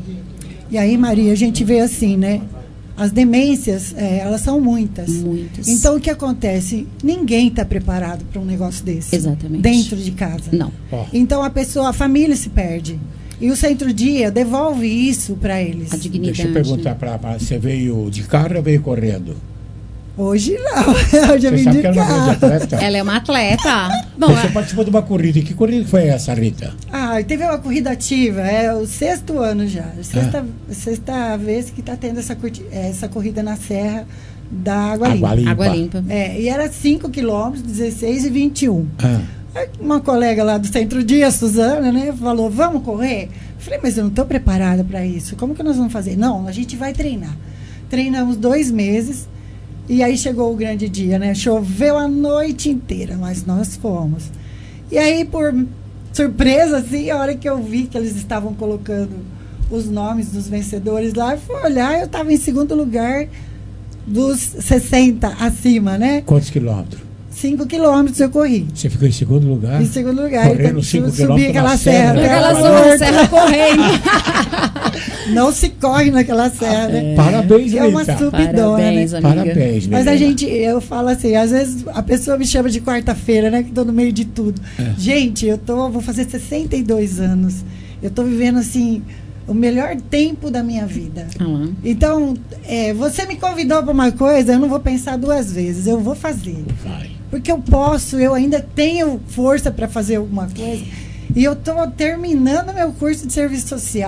E aí, Maria, a gente vê assim, né? As demências, é, elas são muitas. Muitas. Então, o que acontece? Ninguém está preparado para um negócio desse. Exatamente. Dentro de casa. Não. Oh. Então, a pessoa, a família se perde. E o Centro-Dia devolve isso para eles. A dignidade. Deixa eu perguntar para você, veio de carro ou veio correndo? Hoje não, hoje eu vim de carro. Ela é uma atleta. Bom, você participou de uma corrida. Que corrida foi essa, Rita? Ah, teve uma corrida ativa, é o sexto ano já. Sexta, ah. sexta vez que está tendo essa, curti, essa corrida na Serra da Água Limpa. Água Limpa. Água Limpa. É, e era cinco quilômetros, dezesseis e vinte e um. Ah. Uma colega lá do Centro-Dia, a Suzana, né, falou, vamos correr? Falei, mas eu não estou preparada para isso. Como que nós vamos fazer? Não, a gente vai treinar. Treinamos dois meses. E aí chegou o grande dia, né? Choveu a noite inteira, mas nós fomos. E aí, por surpresa, assim, a hora que eu vi que eles estavam colocando os nomes dos vencedores lá, eu fui olhar, eu estava em segundo lugar dos sessenta acima, né? Quantos quilômetros? Cinco quilômetros eu corri. Você ficou em segundo lugar? Em segundo lugar. Correndo então, cinco subi quilômetros aquela serra. Serra, aquela serra correndo. Não se corre naquela serra, né? É. Parabéns, é uma Rita. subidona, Parabéns, né? amiga. Parabéns, Mas menina. a gente, eu falo assim, às vezes a pessoa me chama de quarta-feira, né? Que tô no meio de tudo. É. Gente, eu tô, vou fazer sessenta e dois anos. Eu tô vivendo, assim, o melhor tempo da minha vida. Uhum. Então, é, você me convidou para uma coisa, eu não vou pensar duas vezes, eu vou fazer. Vai. Porque eu posso, eu ainda tenho força para fazer alguma coisa. E eu estou terminando meu curso de serviço social.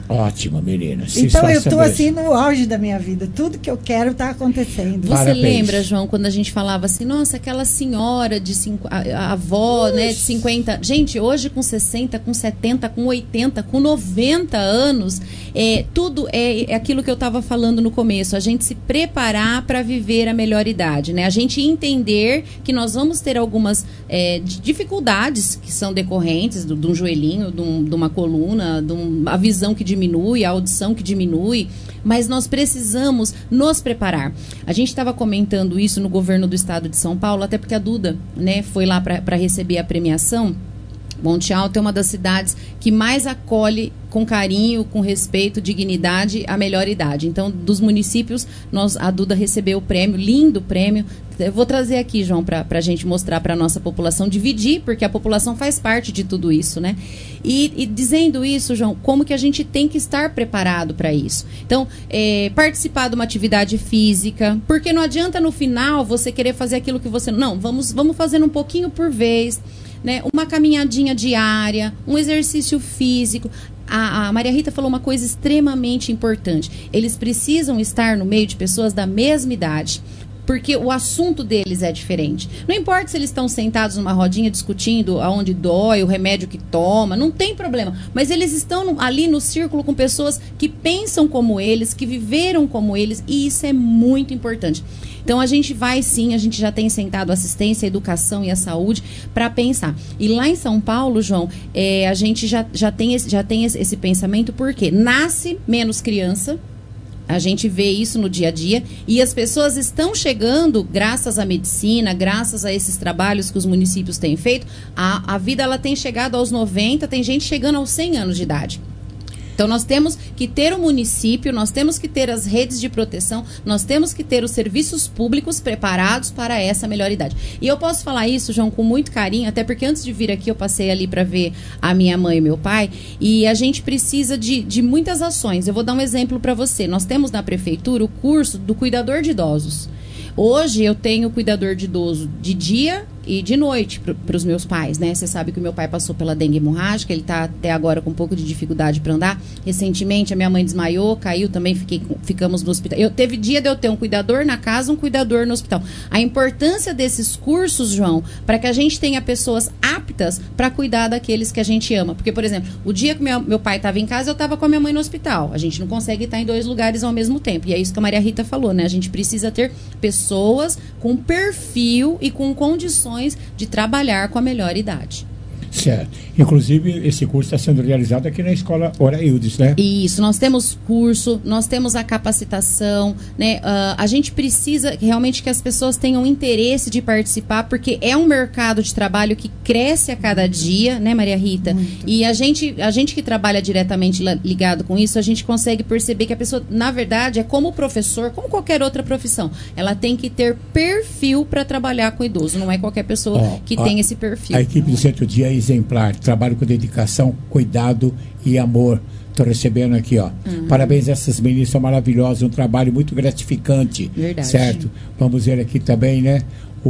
Ótimo, menina. Então eu estou assim no auge da minha vida. Tudo que eu quero está acontecendo. Você Parabéns. Lembra, João, quando a gente falava assim, nossa, aquela senhora de cinco, a, a avó, Ux. né, de cinquenta. Gente, hoje com sessenta, com setenta, com oitenta, com noventa anos, é, tudo é, é aquilo que eu estava falando no começo. A gente se preparar para viver a melhor idade, né? A gente entender que nós vamos ter algumas é, dificuldades que são decorrentes de um joelhinho, de, um, de uma coluna, de um, a visão que diminui. diminui, a audição que diminui, mas nós precisamos nos preparar. A gente estava comentando isso no governo do estado de São Paulo, até porque a Duda, né, foi lá para receber a premiação. Monte Alto é uma das cidades que mais acolhe com carinho, com respeito, dignidade, a melhor idade. Então, dos municípios, nós, a Duda recebeu o prêmio, lindo prêmio. Eu vou trazer aqui, João, para a gente mostrar para a nossa população, dividir, porque a população faz parte de tudo isso, né? E, e dizendo isso, João, como que a gente tem que estar preparado para isso? Então, é, participar de uma atividade física, porque não adianta no final você querer fazer aquilo que você... Não, vamos, vamos fazendo um pouquinho por vez, né? Uma caminhadinha diária, um exercício físico. A, a Maria Rita falou uma coisa extremamente importante. Eles precisam estar no meio de pessoas da mesma idade, porque o assunto deles é diferente. Não importa se eles estão sentados numa rodinha discutindo aonde dói, o remédio que toma, não tem problema. Mas eles estão no, ali no círculo com pessoas que pensam como eles, que viveram como eles, e isso é muito importante. Então, a gente vai sim, a gente já tem sentado a assistência, a educação e a saúde para pensar. E lá em São Paulo, João, é, a gente já, já tem, esse, já tem esse, esse pensamento, porque nasce menos criança. A gente vê isso no dia a dia e as pessoas estão chegando, graças à medicina, graças a esses trabalhos que os municípios têm feito, a, a vida ela tem chegado aos noventa, tem gente chegando aos cem anos de idade. Então, nós temos que ter o município, nós temos que ter as redes de proteção, nós temos que ter os serviços públicos preparados para essa melhor idade. E eu posso falar isso, João, com muito carinho, até porque antes de vir aqui eu passei ali para ver a minha mãe e meu pai, e a gente precisa de, de muitas ações. Eu vou dar um exemplo para você. Nós temos na prefeitura o curso do cuidador de idosos. Hoje eu tenho cuidador de idoso de dia e de noite para os meus pais, né? Você sabe que o meu pai passou pela dengue hemorrágica, ele está até agora com um pouco de dificuldade para andar. Recentemente a minha mãe desmaiou, caiu, também fiquei, ficamos no hospital. Eu, teve dia de eu ter um cuidador na casa, um cuidador no hospital. A importância desses cursos, João, para que a gente tenha pessoas aptas para cuidar daqueles que a gente ama. Porque, por exemplo, o dia que meu, meu pai estava em casa, eu estava com a minha mãe no hospital. A gente não consegue estar em dois lugares ao mesmo tempo. E é isso que a Maria Rita falou, né? A gente precisa ter pessoas com perfil e com condições de trabalhar com a melhor idade. Certo. Inclusive, esse curso está sendo realizado aqui na Escola Oraildes, né? Isso, nós temos curso, nós temos a capacitação, né? Uh, a gente precisa realmente que as pessoas tenham interesse de participar, porque é um mercado de trabalho que cresce a cada dia, né, Maria Rita? Muito. E a gente, a gente que trabalha diretamente ligado com isso, a gente consegue perceber que a pessoa, na verdade, é como professor, como qualquer outra profissão. Ela tem que ter perfil para trabalhar com idoso, não é qualquer pessoa oh, que a, tem esse perfil. A equipe do Centro Dia é exemplar, trabalho com dedicação, cuidado e amor. Estou recebendo aqui, ó. Uhum. Parabéns a essas meninas, são maravilhosas, um trabalho muito gratificante. Verdade. Certo? Vamos ver aqui também, né?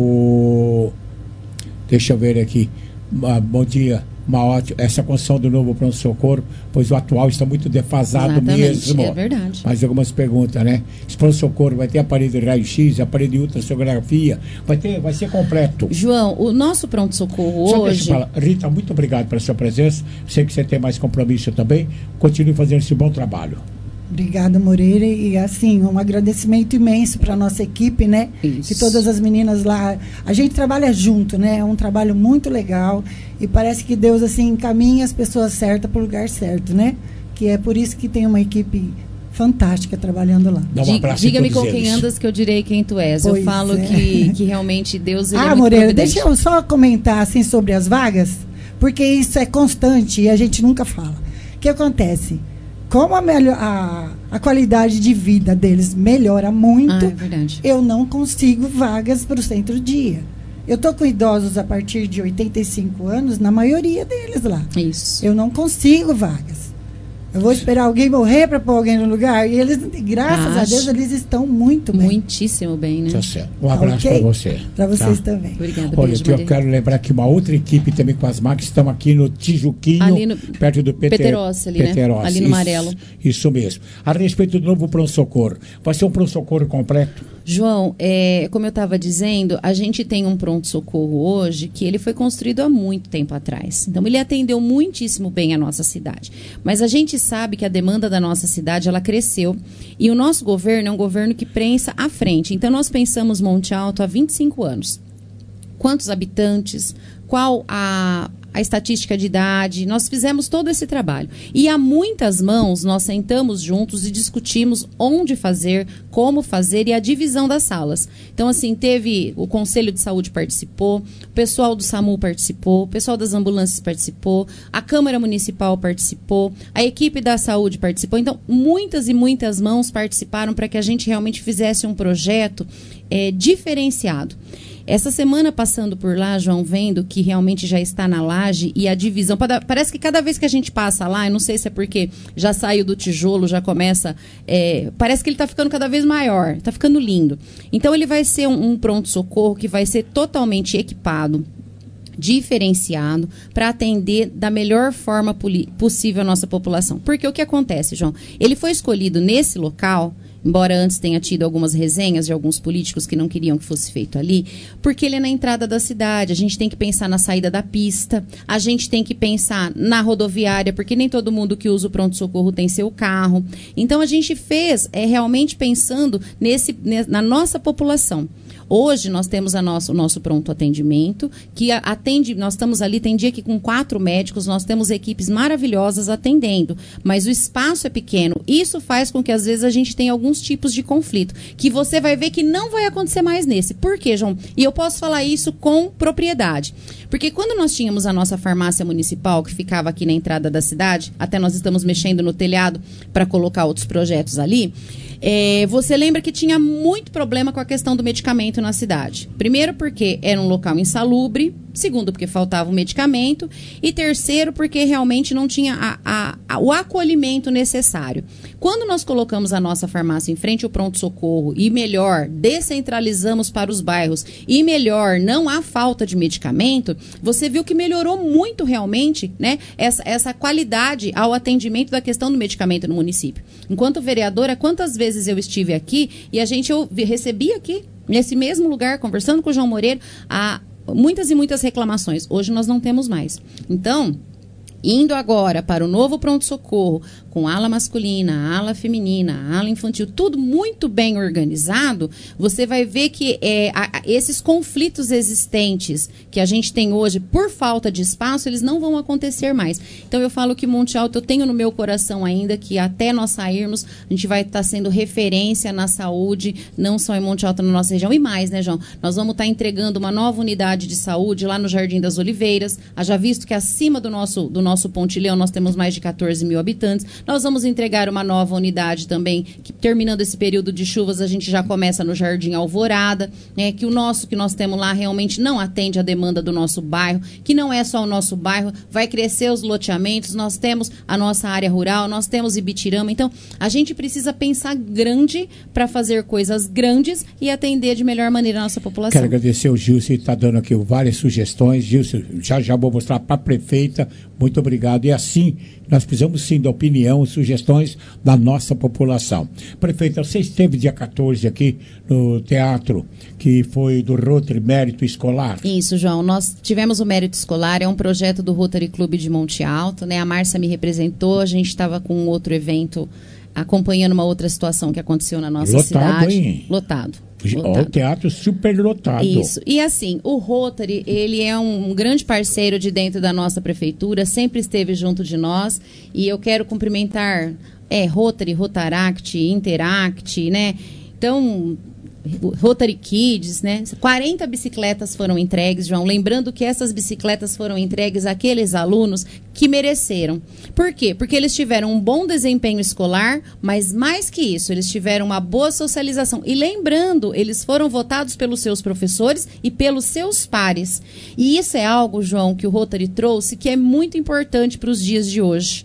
O... Deixa eu ver aqui. Ah, bom dia. Uma ótima, essa construção do novo pronto-socorro, pois o atual está muito defasado. Exatamente, mesmo. É verdade. Mais algumas perguntas, né? Esse pronto-socorro vai ter aparelho de raio-x, aparelho de ultrassonografia, vai, ter, vai ser completo. João, o nosso pronto-socorro hoje... Deixa eu falar. Rita, muito obrigado pela sua presença. Sei que você tem mais compromisso também. Continue fazendo esse bom trabalho. Obrigada, Moreira, e assim, um agradecimento imenso para a nossa equipe, né? Isso. Que todas as meninas lá, a gente trabalha junto, né? É um trabalho muito legal e parece que Deus, assim, encaminha as pessoas certas para o lugar certo, né? Que é por isso que tem uma equipe fantástica trabalhando lá. Um Diga-me com quem andas que eu direi quem tu és. Pois eu falo é. que, que realmente Deus ele ah, é muito Moreira, providente. Deixa eu só comentar, assim, sobre as vagas, porque isso é constante e a gente nunca fala. O que acontece? Como a, melhor, a, a qualidade de vida deles melhora muito, ah, é verdade. Eu não consigo vagas para o centro-dia. Eu estou com idosos a partir de oitenta e cinco anos, na maioria deles lá. Isso. Eu não consigo vagas. Eu vou esperar alguém morrer para pôr alguém no lugar? E eles, graças Acho. a Deus, eles estão muito bem. Muitíssimo bem, né? Tá certo. Um abraço Ok? para você. Para vocês tá? também. Obrigada, Olha, beijo, eu Maria. quero lembrar que uma outra equipe também com as máquinas, estamos aqui no Tijuquinho, Ali no- perto do Peter, Peterossi ali, né? Peterossi. Ali no Isso- Amarelo. Isso mesmo. A respeito do novo pronto-socorro, vai ser um pronto-socorro completo? João, é, como eu estava dizendo, a gente tem um pronto-socorro hoje que ele foi construído há muito tempo atrás. Então, ele atendeu muitíssimo bem a nossa cidade. Mas a gente sabe que a demanda da nossa cidade, ela cresceu. E o nosso governo é um governo que pensa à frente. Então, nós pensamos Monte Alto há vinte e cinco anos. Quantos habitantes? Qual a, a estatística de idade? Nós fizemos todo esse trabalho. E a muitas mãos, nós sentamos juntos e discutimos onde fazer, como fazer e a divisão das salas. Então, assim, teve o Conselho de Saúde participou, o pessoal do SAMU participou, o pessoal das ambulâncias participou, a Câmara Municipal participou, a equipe da saúde participou. Então, muitas e muitas mãos participaram para que a gente realmente fizesse um projeto é, diferenciado. Essa semana, passando por lá, João, vendo que realmente já está na laje e a divisão... pada- Parece que cada vez que a gente passa lá, eu não sei se é porque já saiu do tijolo, já começa... é, parece que ele está ficando cada vez maior, está ficando lindo. Então, ele vai ser um, um pronto-socorro que vai ser totalmente equipado, diferenciado, para atender da melhor forma poli- possível a nossa população. Porque o que acontece, João? Ele foi escolhido nesse local... embora antes tenha tido algumas resenhas de alguns políticos que não queriam que fosse feito ali, porque ele é na entrada da cidade. A gente tem que pensar na saída da pista, a gente tem que pensar na rodoviária, porque nem todo mundo que usa o pronto-socorro tem seu carro. Então, a gente fez é, realmente pensando nesse, ne- na nossa população. Hoje nós temos a nosso, o nosso pronto atendimento, que a- atende, nós estamos ali, tem dia que com quatro médicos, nós temos equipes maravilhosas atendendo, mas o espaço é pequeno. Isso faz com que às vezes a gente tenha alguns tipos de conflito, que você vai ver que não vai acontecer mais nesse. Por quê, João? E eu posso falar isso com propriedade. Porque quando nós tínhamos a nossa farmácia municipal, que ficava aqui na entrada da cidade, até nós estamos mexendo no telhado para colocar outros projetos ali, É, você lembra que tinha muito problema com a questão do medicamento na cidade. Primeiro, porque era um local insalubre. Segundo, porque faltava o medicamento. E terceiro, porque realmente não tinha a, a, a, o acolhimento necessário. Quando nós colocamos a nossa farmácia em frente ao pronto-socorro e melhor, descentralizamos para os bairros e melhor, não há falta de medicamento, você viu que melhorou muito realmente, né, essa, essa qualidade ao atendimento da questão do medicamento no município. Enquanto vereadora, quantas vezes eu estive aqui e a gente eu recebi aqui, nesse mesmo lugar, conversando com o João Moreira, a muitas e muitas reclamações. Hoje nós não temos mais. Então, indo agora para o novo pronto-socorro, com ala masculina, ala feminina, ala infantil, tudo muito bem organizado, você vai ver que é, a, a, esses conflitos existentes que a gente tem hoje por falta de espaço, eles não vão acontecer mais. Então eu falo que Monte Alto, eu tenho no meu coração ainda que até nós sairmos, a gente vai estar sendo referência na saúde, não só em Monte Alto, na nossa região, e mais, né, João? Nós vamos estar entregando uma nova unidade de saúde lá no Jardim das Oliveiras, haja visto que acima do nosso, do nosso Pontilhão nós temos mais de quatorze mil habitantes. Nós vamos entregar uma nova unidade também, que terminando esse período de chuvas, a gente já começa no Jardim Alvorada, né, que o nosso que nós temos lá realmente não atende a demanda do nosso bairro, que não é só o nosso bairro, vai crescer os loteamentos, nós temos a nossa área rural, nós temos Ibitirama, então a gente precisa pensar grande para fazer coisas grandes e atender de melhor maneira a nossa população. Quero agradecer o Gilson, está dando aqui várias sugestões. Gilson, já já vou mostrar para a prefeita. Muito obrigado. E assim, nós precisamos sim da opinião e sugestões da nossa população. Prefeita, você esteve dia quatorze aqui no teatro, que foi do Rotary Mérito Escolar. Isso, João. Nós tivemos o Mérito Escolar, é um projeto do Rotary Clube de Monte Alto, né? A Márcia me representou, a gente estava com um outro evento, acompanhando uma outra situação que aconteceu na nossa Lotado, cidade. Hein? Lotado. Ó, o teatro super lotado. Isso. E assim, o Rotary, ele é um, um grande parceiro de dentro da nossa prefeitura, sempre esteve junto de nós, e eu quero cumprimentar é, Rotary, Rotaract, Interact, né? Então, Rotary Kids, né? quarenta bicicletas foram entregues, João. Lembrando que essas bicicletas foram entregues àqueles alunos que mereceram. Por quê? Porque eles tiveram um bom desempenho escolar, mas mais que isso, eles tiveram uma boa socialização. E lembrando, eles foram votados pelos seus professores e pelos seus pares. E isso é algo, João, que o Rotary trouxe que é muito importante para os dias de hoje.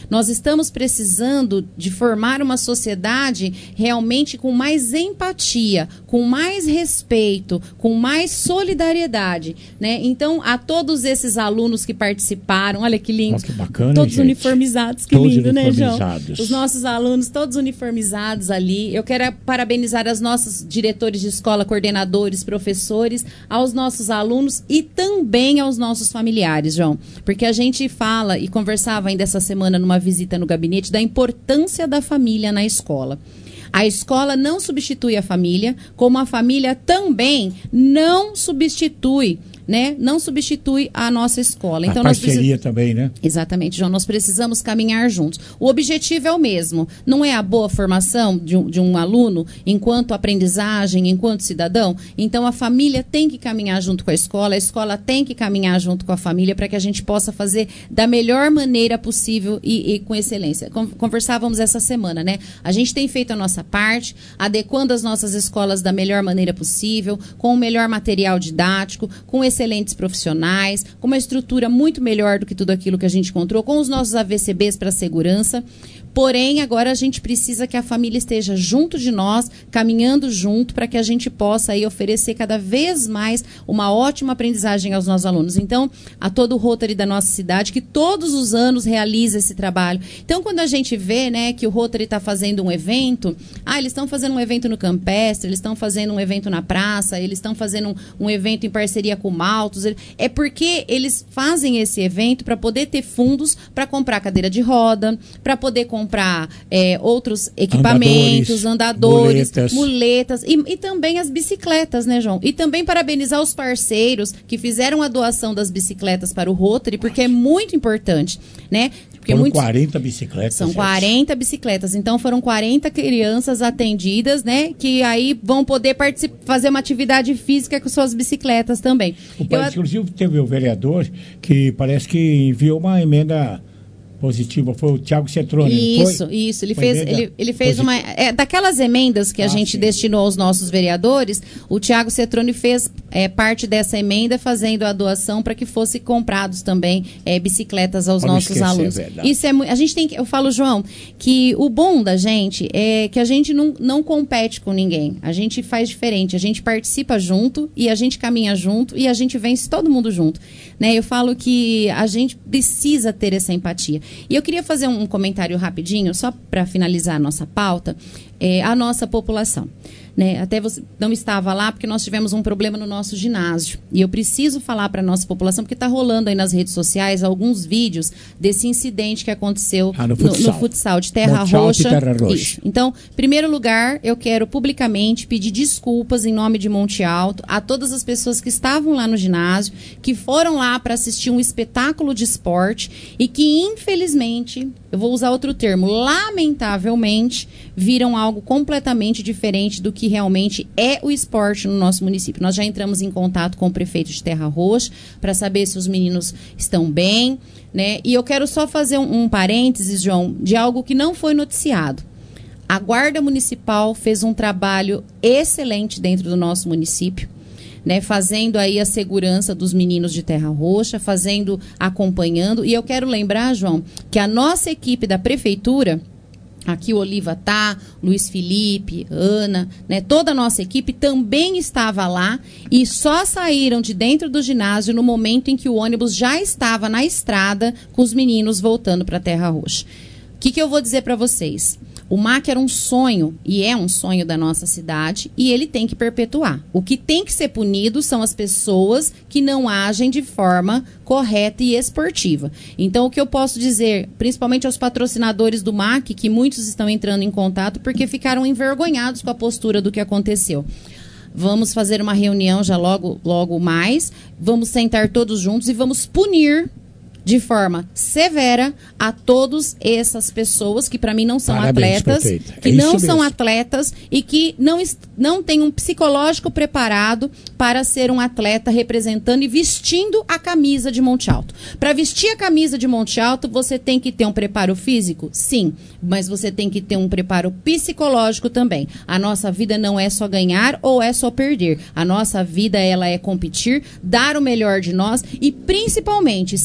Nós estamos precisando de formar uma sociedade realmente com mais empatia, com mais respeito, com mais solidariedade, né? Então, a todos esses alunos que participaram, olha que lindo, oh, que bacana, todos gente. uniformizados, que Todos lindo, né, João? uniformizados. Os nossos alunos todos uniformizados ali. Eu quero parabenizar as nossas diretores de escola, coordenadores, professores, aos nossos alunos e também aos nossos familiares, João. Porque a gente fala e conversava ainda essa semana numa visita no gabinete da importância da família na escola. A escola não substitui a família, como a família também não substitui, né? Não substitui a nossa escola. Então, a parceria nós precis... também, né? Exatamente, João. Nós precisamos caminhar juntos. O objetivo é o mesmo. Não é a boa formação de um, de um aluno enquanto aprendizagem, enquanto cidadão? Então, a família tem que caminhar junto com a escola, a escola tem que caminhar junto com a família para que a gente possa fazer da melhor maneira possível e, e com excelência. Conversávamos essa semana, né? A gente tem feito a nossa parte, adequando as nossas escolas da melhor maneira possível, com o melhor material didático, com excelentes profissionais, com uma estrutura muito melhor do que tudo aquilo que a gente encontrou, com os nossos A V C Bs para segurança. Porém, agora a gente precisa que a família esteja junto de nós, caminhando junto, para que a gente possa aí oferecer cada vez mais uma ótima aprendizagem aos nossos alunos. Então, a todo o Rotary da nossa cidade, que todos os anos realiza esse trabalho. Então, quando a gente vê, né, que o Rotary está fazendo um evento, ah, eles estão fazendo um evento no Campestre, eles estão fazendo um evento na praça, eles estão fazendo um, um evento em parceria com o Maltos, é porque eles fazem esse evento para poder ter fundos para comprar cadeira de roda, para poder comprar comprar é, outros equipamentos, andadores, andadores muletas, muletas e, e também as bicicletas, né, João? E também parabenizar os parceiros que fizeram a doação das bicicletas para o Rotary, porque é muito importante, né? Porque foram muitos... quarenta bicicletas. São gente. quarenta bicicletas. Então foram quarenta crianças atendidas, né? Que aí vão poder particip... fazer uma atividade física com suas bicicletas também. O pai, Eu... Inclusive teve o vereador que parece que enviou uma emenda positiva, foi o Tiago Cetrone. Isso, foi? isso. Ele foi fez, ele, ele fez uma. É, daquelas emendas que a ah, gente sim. destinou aos nossos vereadores, o Tiago Cetrone fez é, parte dessa emenda, fazendo a doação para que fosse comprados também é, bicicletas aos Pode nossos esquecer, alunos. É isso é a gente tem que. Eu falo, João, que o bom da gente é que a gente não, não compete com ninguém. A gente faz diferente. A gente participa junto e a gente caminha junto e a gente vence todo mundo junto. Né? Eu falo que a gente precisa ter essa empatia. E eu queria fazer um comentário rapidinho, só para finalizar a nossa pauta, é, a nossa população. Né? Até você não estava lá porque nós tivemos um problema no nosso ginásio. E eu preciso falar para a nossa população, porque está rolando aí nas redes sociais alguns vídeos desse incidente que aconteceu ah, no, no, futsal. no futsal de Terra Monte Roxa. Alto e Terra Roxa. Isso. Então, em primeiro lugar, eu quero publicamente pedir desculpas em nome de Monte Alto a todas as pessoas que estavam lá no ginásio, que foram lá para assistir um espetáculo de esporte e que, infelizmente, eu vou usar outro termo, lamentavelmente, viram algo completamente diferente do que realmente é o esporte no nosso município. Nós já entramos em contato com o prefeito de Terra Roxa para saber se os meninos estão bem, né? E eu quero só fazer um, um parênteses, João, de algo que não foi noticiado. A Guarda Municipal fez um trabalho excelente dentro do nosso município, né, fazendo aí a segurança dos meninos de Terra Roxa, fazendo, acompanhando. E eu quero lembrar, João, que a nossa equipe da prefeitura, aqui o Oliva tá, Luiz Felipe, Ana, né, toda a nossa equipe também estava lá e só saíram de dentro do ginásio no momento em que o ônibus já estava na estrada com os meninos voltando para Terra Roxa. O que, que eu vou dizer para vocês? O M A C era um sonho, e é um sonho da nossa cidade, e ele tem que perpetuar. O que tem que ser punido são as pessoas que não agem de forma correta e esportiva. Então, o que eu posso dizer, principalmente aos patrocinadores do M A C, que muitos estão entrando em contato porque ficaram envergonhados com a postura do que aconteceu. Vamos fazer uma reunião já logo, logo mais, vamos sentar todos juntos e vamos punir de forma severa a todas essas pessoas que para mim não são Parabéns, atletas, prefeita. que é não são atletas e que não, não têm um psicológico preparado para ser um atleta representando e vestindo a camisa de Monte Alto. Para vestir a camisa de Monte Alto, você tem que ter um preparo físico? Sim, mas você tem que ter um preparo psicológico também. A nossa vida não é só ganhar ou é só perder. A nossa vida ela é competir, dar o melhor de nós e principalmente ser exemplo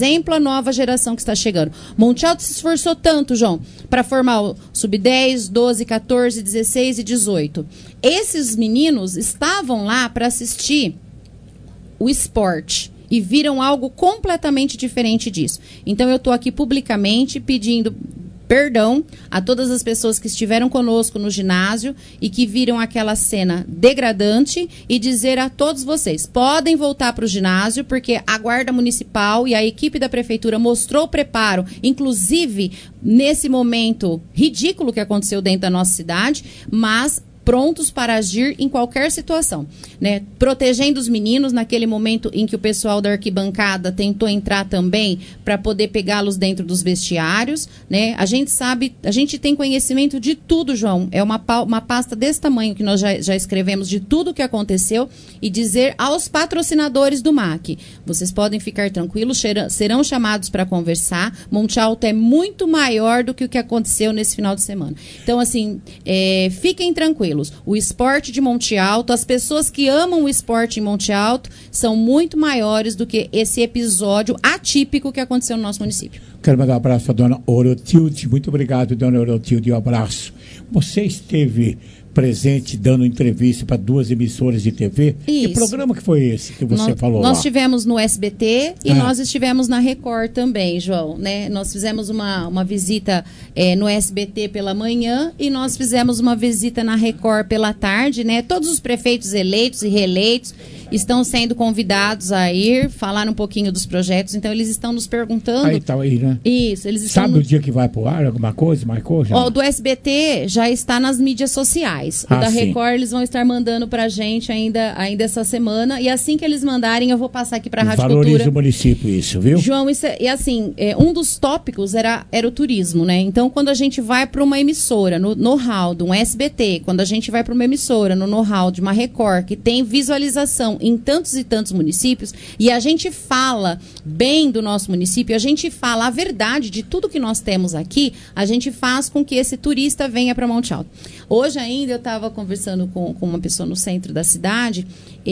exemplo à nova geração que está chegando. Monte Alto se esforçou tanto, João, para formar o sub dez, doze, quatorze, dezesseis e dezoito. Esses meninos estavam lá para assistir o esporte e viram algo completamente diferente disso. Então eu estou aqui publicamente pedindo perdão a todas as pessoas que estiveram conosco no ginásio e que viram aquela cena degradante e dizer a todos vocês, podem voltar para o ginásio porque a Guarda Municipal e a equipe da Prefeitura mostrou preparo, inclusive nesse momento ridículo que aconteceu dentro da nossa cidade, mas prontos para agir em qualquer situação, né? Protegendo os meninos naquele momento em que o pessoal da arquibancada tentou entrar também para poder pegá-los dentro dos vestiários, né? A gente sabe, a gente tem conhecimento de tudo, João. É uma, uma pasta desse tamanho que nós já, já escrevemos de tudo o que aconteceu e dizer aos patrocinadores do M A C, vocês podem ficar tranquilos, serão chamados para conversar. Monte Alto é muito maior do que o que aconteceu nesse final de semana. Então, assim, é, fiquem tranquilos. O esporte de Monte Alto, as pessoas que amam o esporte em Monte Alto são muito maiores do que esse episódio atípico que aconteceu no nosso município. Quero mandar um abraço à dona Orotilde. Muito obrigado, dona Orotilde. Um abraço. Você esteve presente dando entrevista para duas emissoras de T V. Isso. Que programa que foi esse que você nós, falou Nós lá? estivemos no S B T e Ah. nós estivemos na Record também, João. Né? Nós fizemos uma, uma visita é, no S B T pela manhã e nós fizemos uma visita na Record pela tarde. Né? Todos os prefeitos eleitos e reeleitos estão sendo convidados a ir falar um pouquinho dos projetos. Então, eles estão nos perguntando... Aí tá aí, né? Isso, eles estão... Sabe no... o dia que vai pro ar? Alguma coisa? Marcou já? Ó, o do S B T já está nas mídias sociais. O Ah, da sim. Record eles vão estar mandando pra gente ainda, ainda essa semana. E assim que eles mandarem, eu vou passar aqui pra Rádio Valoriza Cultura. o município isso, viu? João, isso é, e assim, é, um dos tópicos era, era o turismo, né? Então, quando a gente vai para uma emissora, no know-how de um S B T, quando a gente vai para uma emissora, no know-how de uma Record, que tem visualização em tantos e tantos municípios, e a gente fala bem do nosso município, a gente fala a verdade de tudo que nós temos aqui, a gente faz com que esse turista venha para Monte Alto. Hoje ainda eu estava conversando com, com uma pessoa no centro da cidade,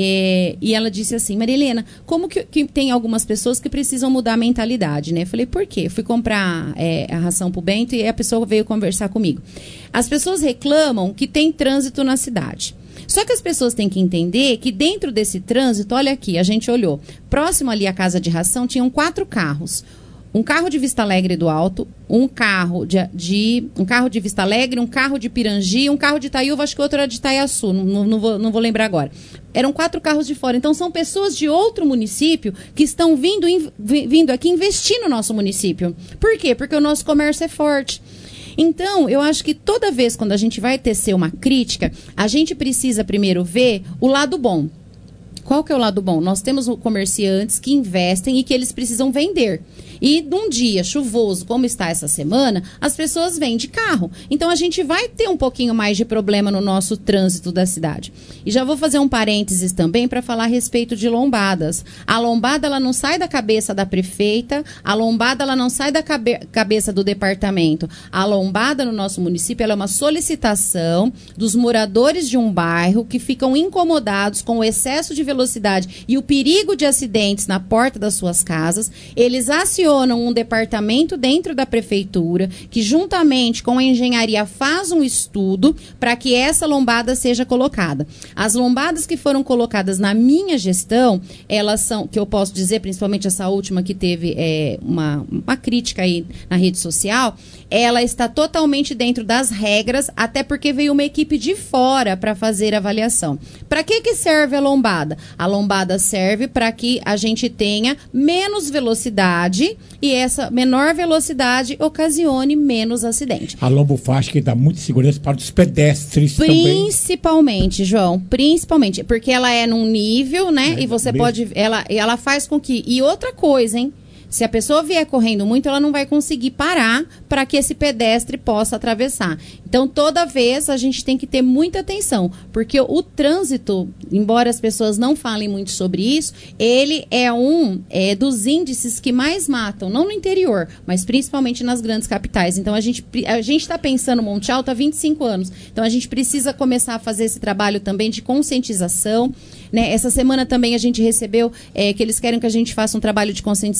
é, e ela disse assim, Maria Helena, como que, que tem algumas pessoas que precisam mudar a mentalidade, né? Eu falei, por quê? Fui comprar é, a ração pro Bento e a pessoa veio conversar comigo. As pessoas reclamam que tem trânsito na cidade. Só que as pessoas têm que entender que dentro desse trânsito, olha aqui, a gente olhou, próximo ali à casa de ração, tinham quatro carros. Um carro de Vista Alegre do Alto, um carro de, de, um carro de Vista Alegre, um carro de Pirangi, um carro de Itaiúva, acho que outro era de Itaiaçu, não, não, não, vou, não vou lembrar agora. Eram quatro carros de fora. Então, são pessoas de outro município que estão vindo, in, vindo aqui investir no nosso município. Por quê? Porque o nosso comércio é forte. Então, eu acho que toda vez quando a gente vai tecer uma crítica, a gente precisa primeiro ver o lado bom. Qual que é o lado bom? Nós temos comerciantes que investem e que eles precisam vender. E num dia chuvoso, como está essa semana, as pessoas vêm de carro. Então, a gente vai ter um pouquinho mais de problema no nosso trânsito da cidade. E já vou fazer um parênteses também para falar a respeito de lombadas. A lombada, ela não sai da cabeça da prefeita, a lombada, ela não sai da cabe- cabeça do departamento. A lombada no nosso município, ela é uma solicitação dos moradores de um bairro que ficam incomodados com o excesso de velocidade e o perigo de acidentes na porta das suas casas. Eles acionam um departamento dentro da prefeitura que juntamente com a engenharia faz um estudo para que essa lombada seja colocada. As lombadas que foram colocadas na minha gestão, elas são, que eu posso dizer, principalmente essa última que teve é, uma, uma crítica aí na rede social, ela está totalmente dentro das regras, até porque veio uma equipe de fora para fazer a avaliação. Para que que serve a lombada? A lombada serve para que a gente tenha menos velocidade e essa menor velocidade ocasione menos acidente. A lombo faixa que dá muita segurança para os pedestres também. Principalmente, João, principalmente, porque ela é num nível, né? É, e você mesmo. pode, ela, ela faz com que, e outra coisa, hein? Se a pessoa vier correndo muito, ela não vai conseguir parar para que esse pedestre possa atravessar. Então, toda vez a gente tem que ter muita atenção, porque o trânsito, embora as pessoas não falem muito sobre isso, ele é um é, dos índices que mais matam, não no interior, mas principalmente nas grandes capitais. Então, a gente a gente está pensando Monte Alto há vinte e cinco anos. Então, a gente precisa começar a fazer esse trabalho também de conscientização. Né? Essa semana também a gente recebeu é, que eles querem que a gente faça um trabalho de conscientização com as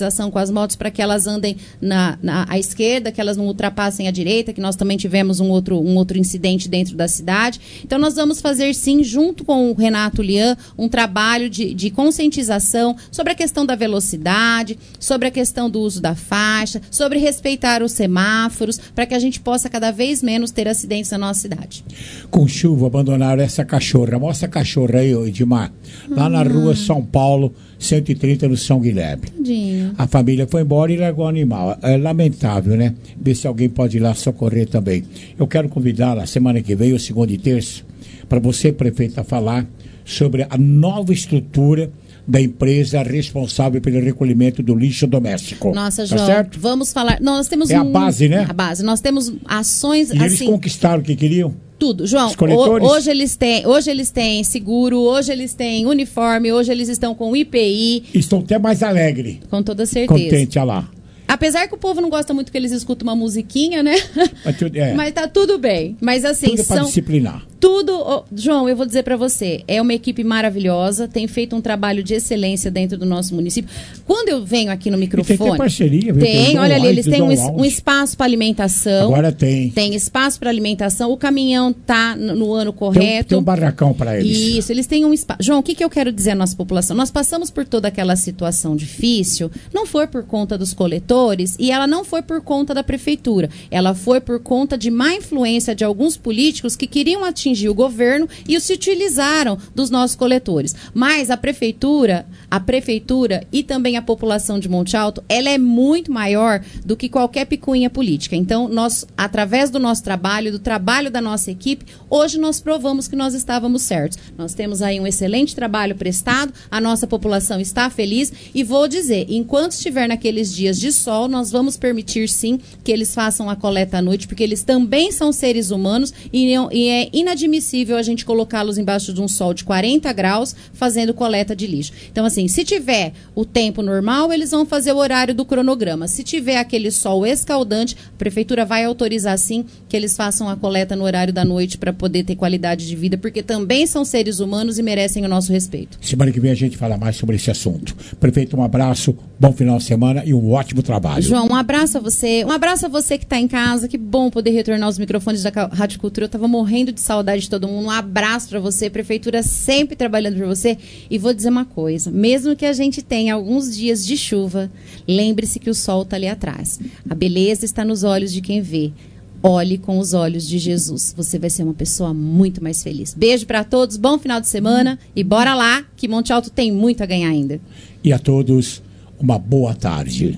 as motos para que elas andem na, na à esquerda, que elas não ultrapassem a direita, que nós também tivemos um outro, um outro incidente dentro da cidade. Então nós vamos fazer sim, junto com o Renato Lian, um trabalho de, de conscientização sobre a questão da velocidade, sobre a questão do uso da faixa, sobre respeitar os semáforos, para que a gente possa cada vez menos ter acidentes na nossa cidade. Com chuva, abandonaram essa cachorra. Mostra a cachorra aí, Edmar. Lá hum. na rua São Paulo, cento e trinta, no São Guilherme. Tadinho. A família foi embora e largou o animal. É lamentável, né? Ver se alguém pode ir lá socorrer também. Eu quero convidá-la, semana que vem, ou segunda e terça, para você, prefeita, falar sobre a nova estrutura da empresa responsável pelo recolhimento do lixo doméstico. Nossa, João, tá certo? vamos falar... Não, nós temos é um... a base, né? A base. Nós temos ações, e assim... eles conquistaram o que queriam? Tudo. João, o, hoje, eles têm, hoje eles têm seguro, hoje eles têm uniforme, hoje eles estão com I P I. Estão até mais alegres. Com toda certeza. Contente, olha lá. Apesar que o povo não gosta muito que eles escutam uma musiquinha, né? Mas, tudo, é. Mas tá tudo bem. Mas assim, tudo é pra são... disciplinar. Tudo, oh, João, eu vou dizer para você, é uma equipe maravilhosa, tem feito um trabalho de excelência dentro do nosso município. Quando eu venho aqui no microfone... E tem que ter parceria. Viu? Tem, tem olha ali, eles têm um, um, um espaço para alimentação. Agora tem. Tem espaço para alimentação, o caminhão tá no, no ano correto. Tem, tem um barracão para eles. Isso, eles têm um espaço. João, o que, que eu quero dizer à nossa população? Nós passamos por toda aquela situação difícil, não foi por conta dos coletores e ela não foi por conta da prefeitura. Ela foi por conta de má influência de alguns políticos que queriam atingir o governo e se utilizaram dos nossos coletores. Mas a prefeitura, a prefeitura e também a população de Monte Alto, ela é muito maior do que qualquer picuinha política. Então, nós, através do nosso trabalho, do trabalho da nossa equipe, hoje nós provamos que nós estávamos certos. Nós temos aí um excelente trabalho prestado, a nossa população está feliz e vou dizer, enquanto estiver naqueles dias de sol, nós vamos permitir sim que eles façam a coleta à noite, porque eles também são seres humanos e, e é inadmissível a gente colocá-los embaixo de um sol de quarenta graus fazendo coleta de lixo. Então, assim, se tiver o tempo normal, eles vão fazer o horário do cronograma. Se tiver aquele sol escaldante, a prefeitura vai autorizar, sim, que eles façam a coleta no horário da noite para poder ter qualidade de vida, porque também são seres humanos e merecem o nosso respeito. Semana que vem a gente fala mais sobre esse assunto. Prefeito, um abraço, bom final de semana e um ótimo trabalho. João, um abraço a você, um abraço a você que está em casa, que bom poder retornar aos microfones da Rádio Cultura. Eu estava morrendo de saudade de todo mundo. Um abraço para você, prefeitura sempre trabalhando por você. E vou dizer uma coisa, mesmo que a gente tenha alguns dias de chuva, lembre-se que o sol está ali atrás. A beleza está nos olhos de quem vê. Olhe com os olhos de Jesus. Você vai ser uma pessoa muito mais feliz. Beijo para todos, bom final de semana e bora lá, que Monte Alto tem muito a ganhar ainda. E a todos, uma boa tarde.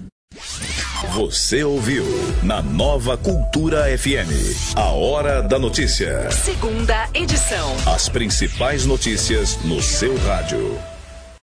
Você ouviu na Nova Cultura F M, a Hora da Notícia. Segunda edição. As principais notícias no seu rádio.